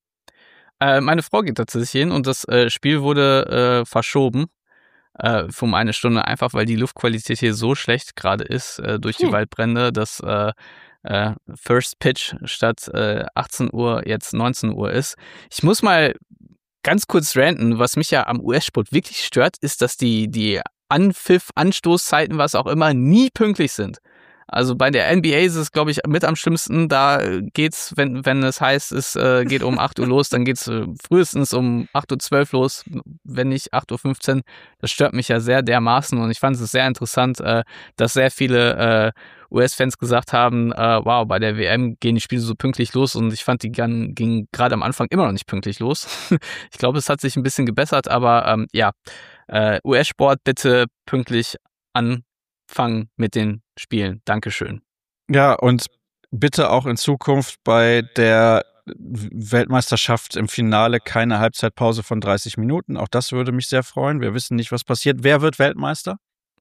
Äh, meine Frau geht tatsächlich hin und das äh, Spiel wurde äh, verschoben äh, um eine Stunde, einfach weil die Luftqualität hier so schlecht gerade ist äh, durch die Hm. Waldbrände, dass äh, äh, First Pitch statt äh, achtzehn Uhr jetzt neunzehn Uhr ist. Ich muss mal ganz kurz ranten, was mich ja am U S-Sport wirklich stört, ist, dass die, die Anpfiff, Anstoßzeiten, was auch immer, nie pünktlich sind. Also bei der N B A ist es, glaube ich, mit am schlimmsten. Da geht's, wenn, wenn es heißt, es äh, geht um acht Uhr los, dann geht's äh, frühestens um acht Uhr zwölf los, wenn nicht acht Uhr fünfzehn. Das stört mich ja sehr dermaßen und ich fand es sehr interessant, äh, dass sehr viele äh, U S-Fans gesagt haben, äh, wow, bei der W M gehen die Spiele so pünktlich los und ich fand, die gingen ging gerade am Anfang immer noch nicht pünktlich los. Ich glaube, es hat sich ein bisschen gebessert, aber ähm, ja, äh, U S-Sport bitte pünktlich anfangen mit den Spielen. Dankeschön. Ja, und bitte auch in Zukunft bei der Weltmeisterschaft im Finale keine Halbzeitpause von dreißig Minuten. Auch das würde mich sehr freuen. Wir wissen nicht, was passiert. Wer wird Weltmeister?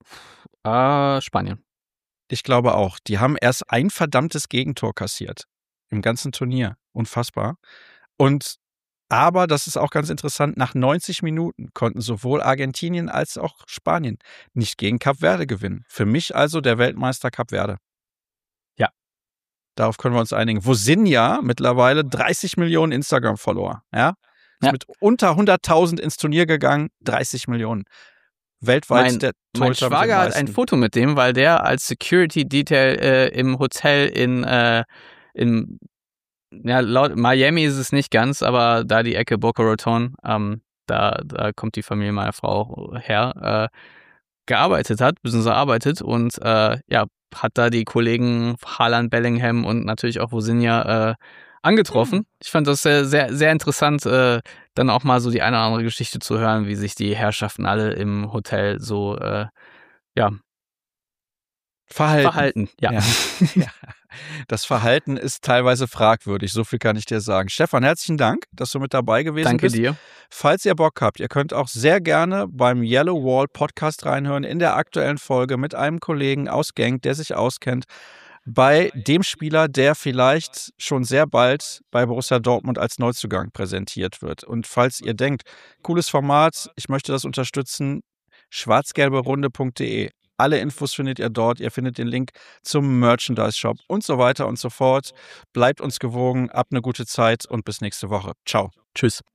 Äh, Spanien. Ich glaube auch. Die haben erst ein verdammtes Gegentor kassiert im ganzen Turnier. Unfassbar. Und aber, das ist auch ganz interessant, nach neunzig Minuten konnten sowohl Argentinien als auch Spanien nicht gegen Kap Verde gewinnen. Für mich also der Weltmeister Kap Verde. Ja. Darauf können wir uns einigen. Wo sind ja mittlerweile dreißig Millionen Instagram-Follower. Ja? Ist Ja. mit unter hunderttausend ins Turnier gegangen, dreißig Millionen. Weltweit Mein, der mein Torhüter mit den Schwager hat ein meisten. Foto mit dem, weil der als Security Detail äh, im Hotel in, äh, in ja, laut Miami ist es nicht ganz, aber da die Ecke Boca Raton, ähm, da, da kommt die Familie meiner Frau her, äh, gearbeitet hat, beziehungsweise arbeitet und äh, ja, hat da die Kollegen Haaland, Bellingham und natürlich auch Vosinja äh, angetroffen. Ich fand das sehr, sehr, sehr interessant, äh, dann auch mal so die eine oder andere Geschichte zu hören, wie sich die Herrschaften alle im Hotel so, äh, ja, Verhalten. verhalten. Ja. Ja. Ja. Das Verhalten ist teilweise fragwürdig, so viel kann ich dir sagen. Stefan, herzlichen Dank, dass du mit dabei gewesen Danke bist. dir. Falls ihr Bock habt, ihr könnt auch sehr gerne beim Yellow Wall Podcast reinhören, in der aktuellen Folge mit einem Kollegen aus Genk, der sich auskennt, bei dem Spieler, der vielleicht schon sehr bald bei Borussia Dortmund als Neuzugang präsentiert wird. Und falls ihr denkt, cooles Format, ich möchte das unterstützen, schwarzgelberunde punkt de. Alle Infos findet ihr dort. Ihr findet den Link zum Merchandise-Shop und so weiter und so fort. Bleibt uns gewogen, habt eine gute Zeit und bis nächste Woche. Ciao. Tschüss.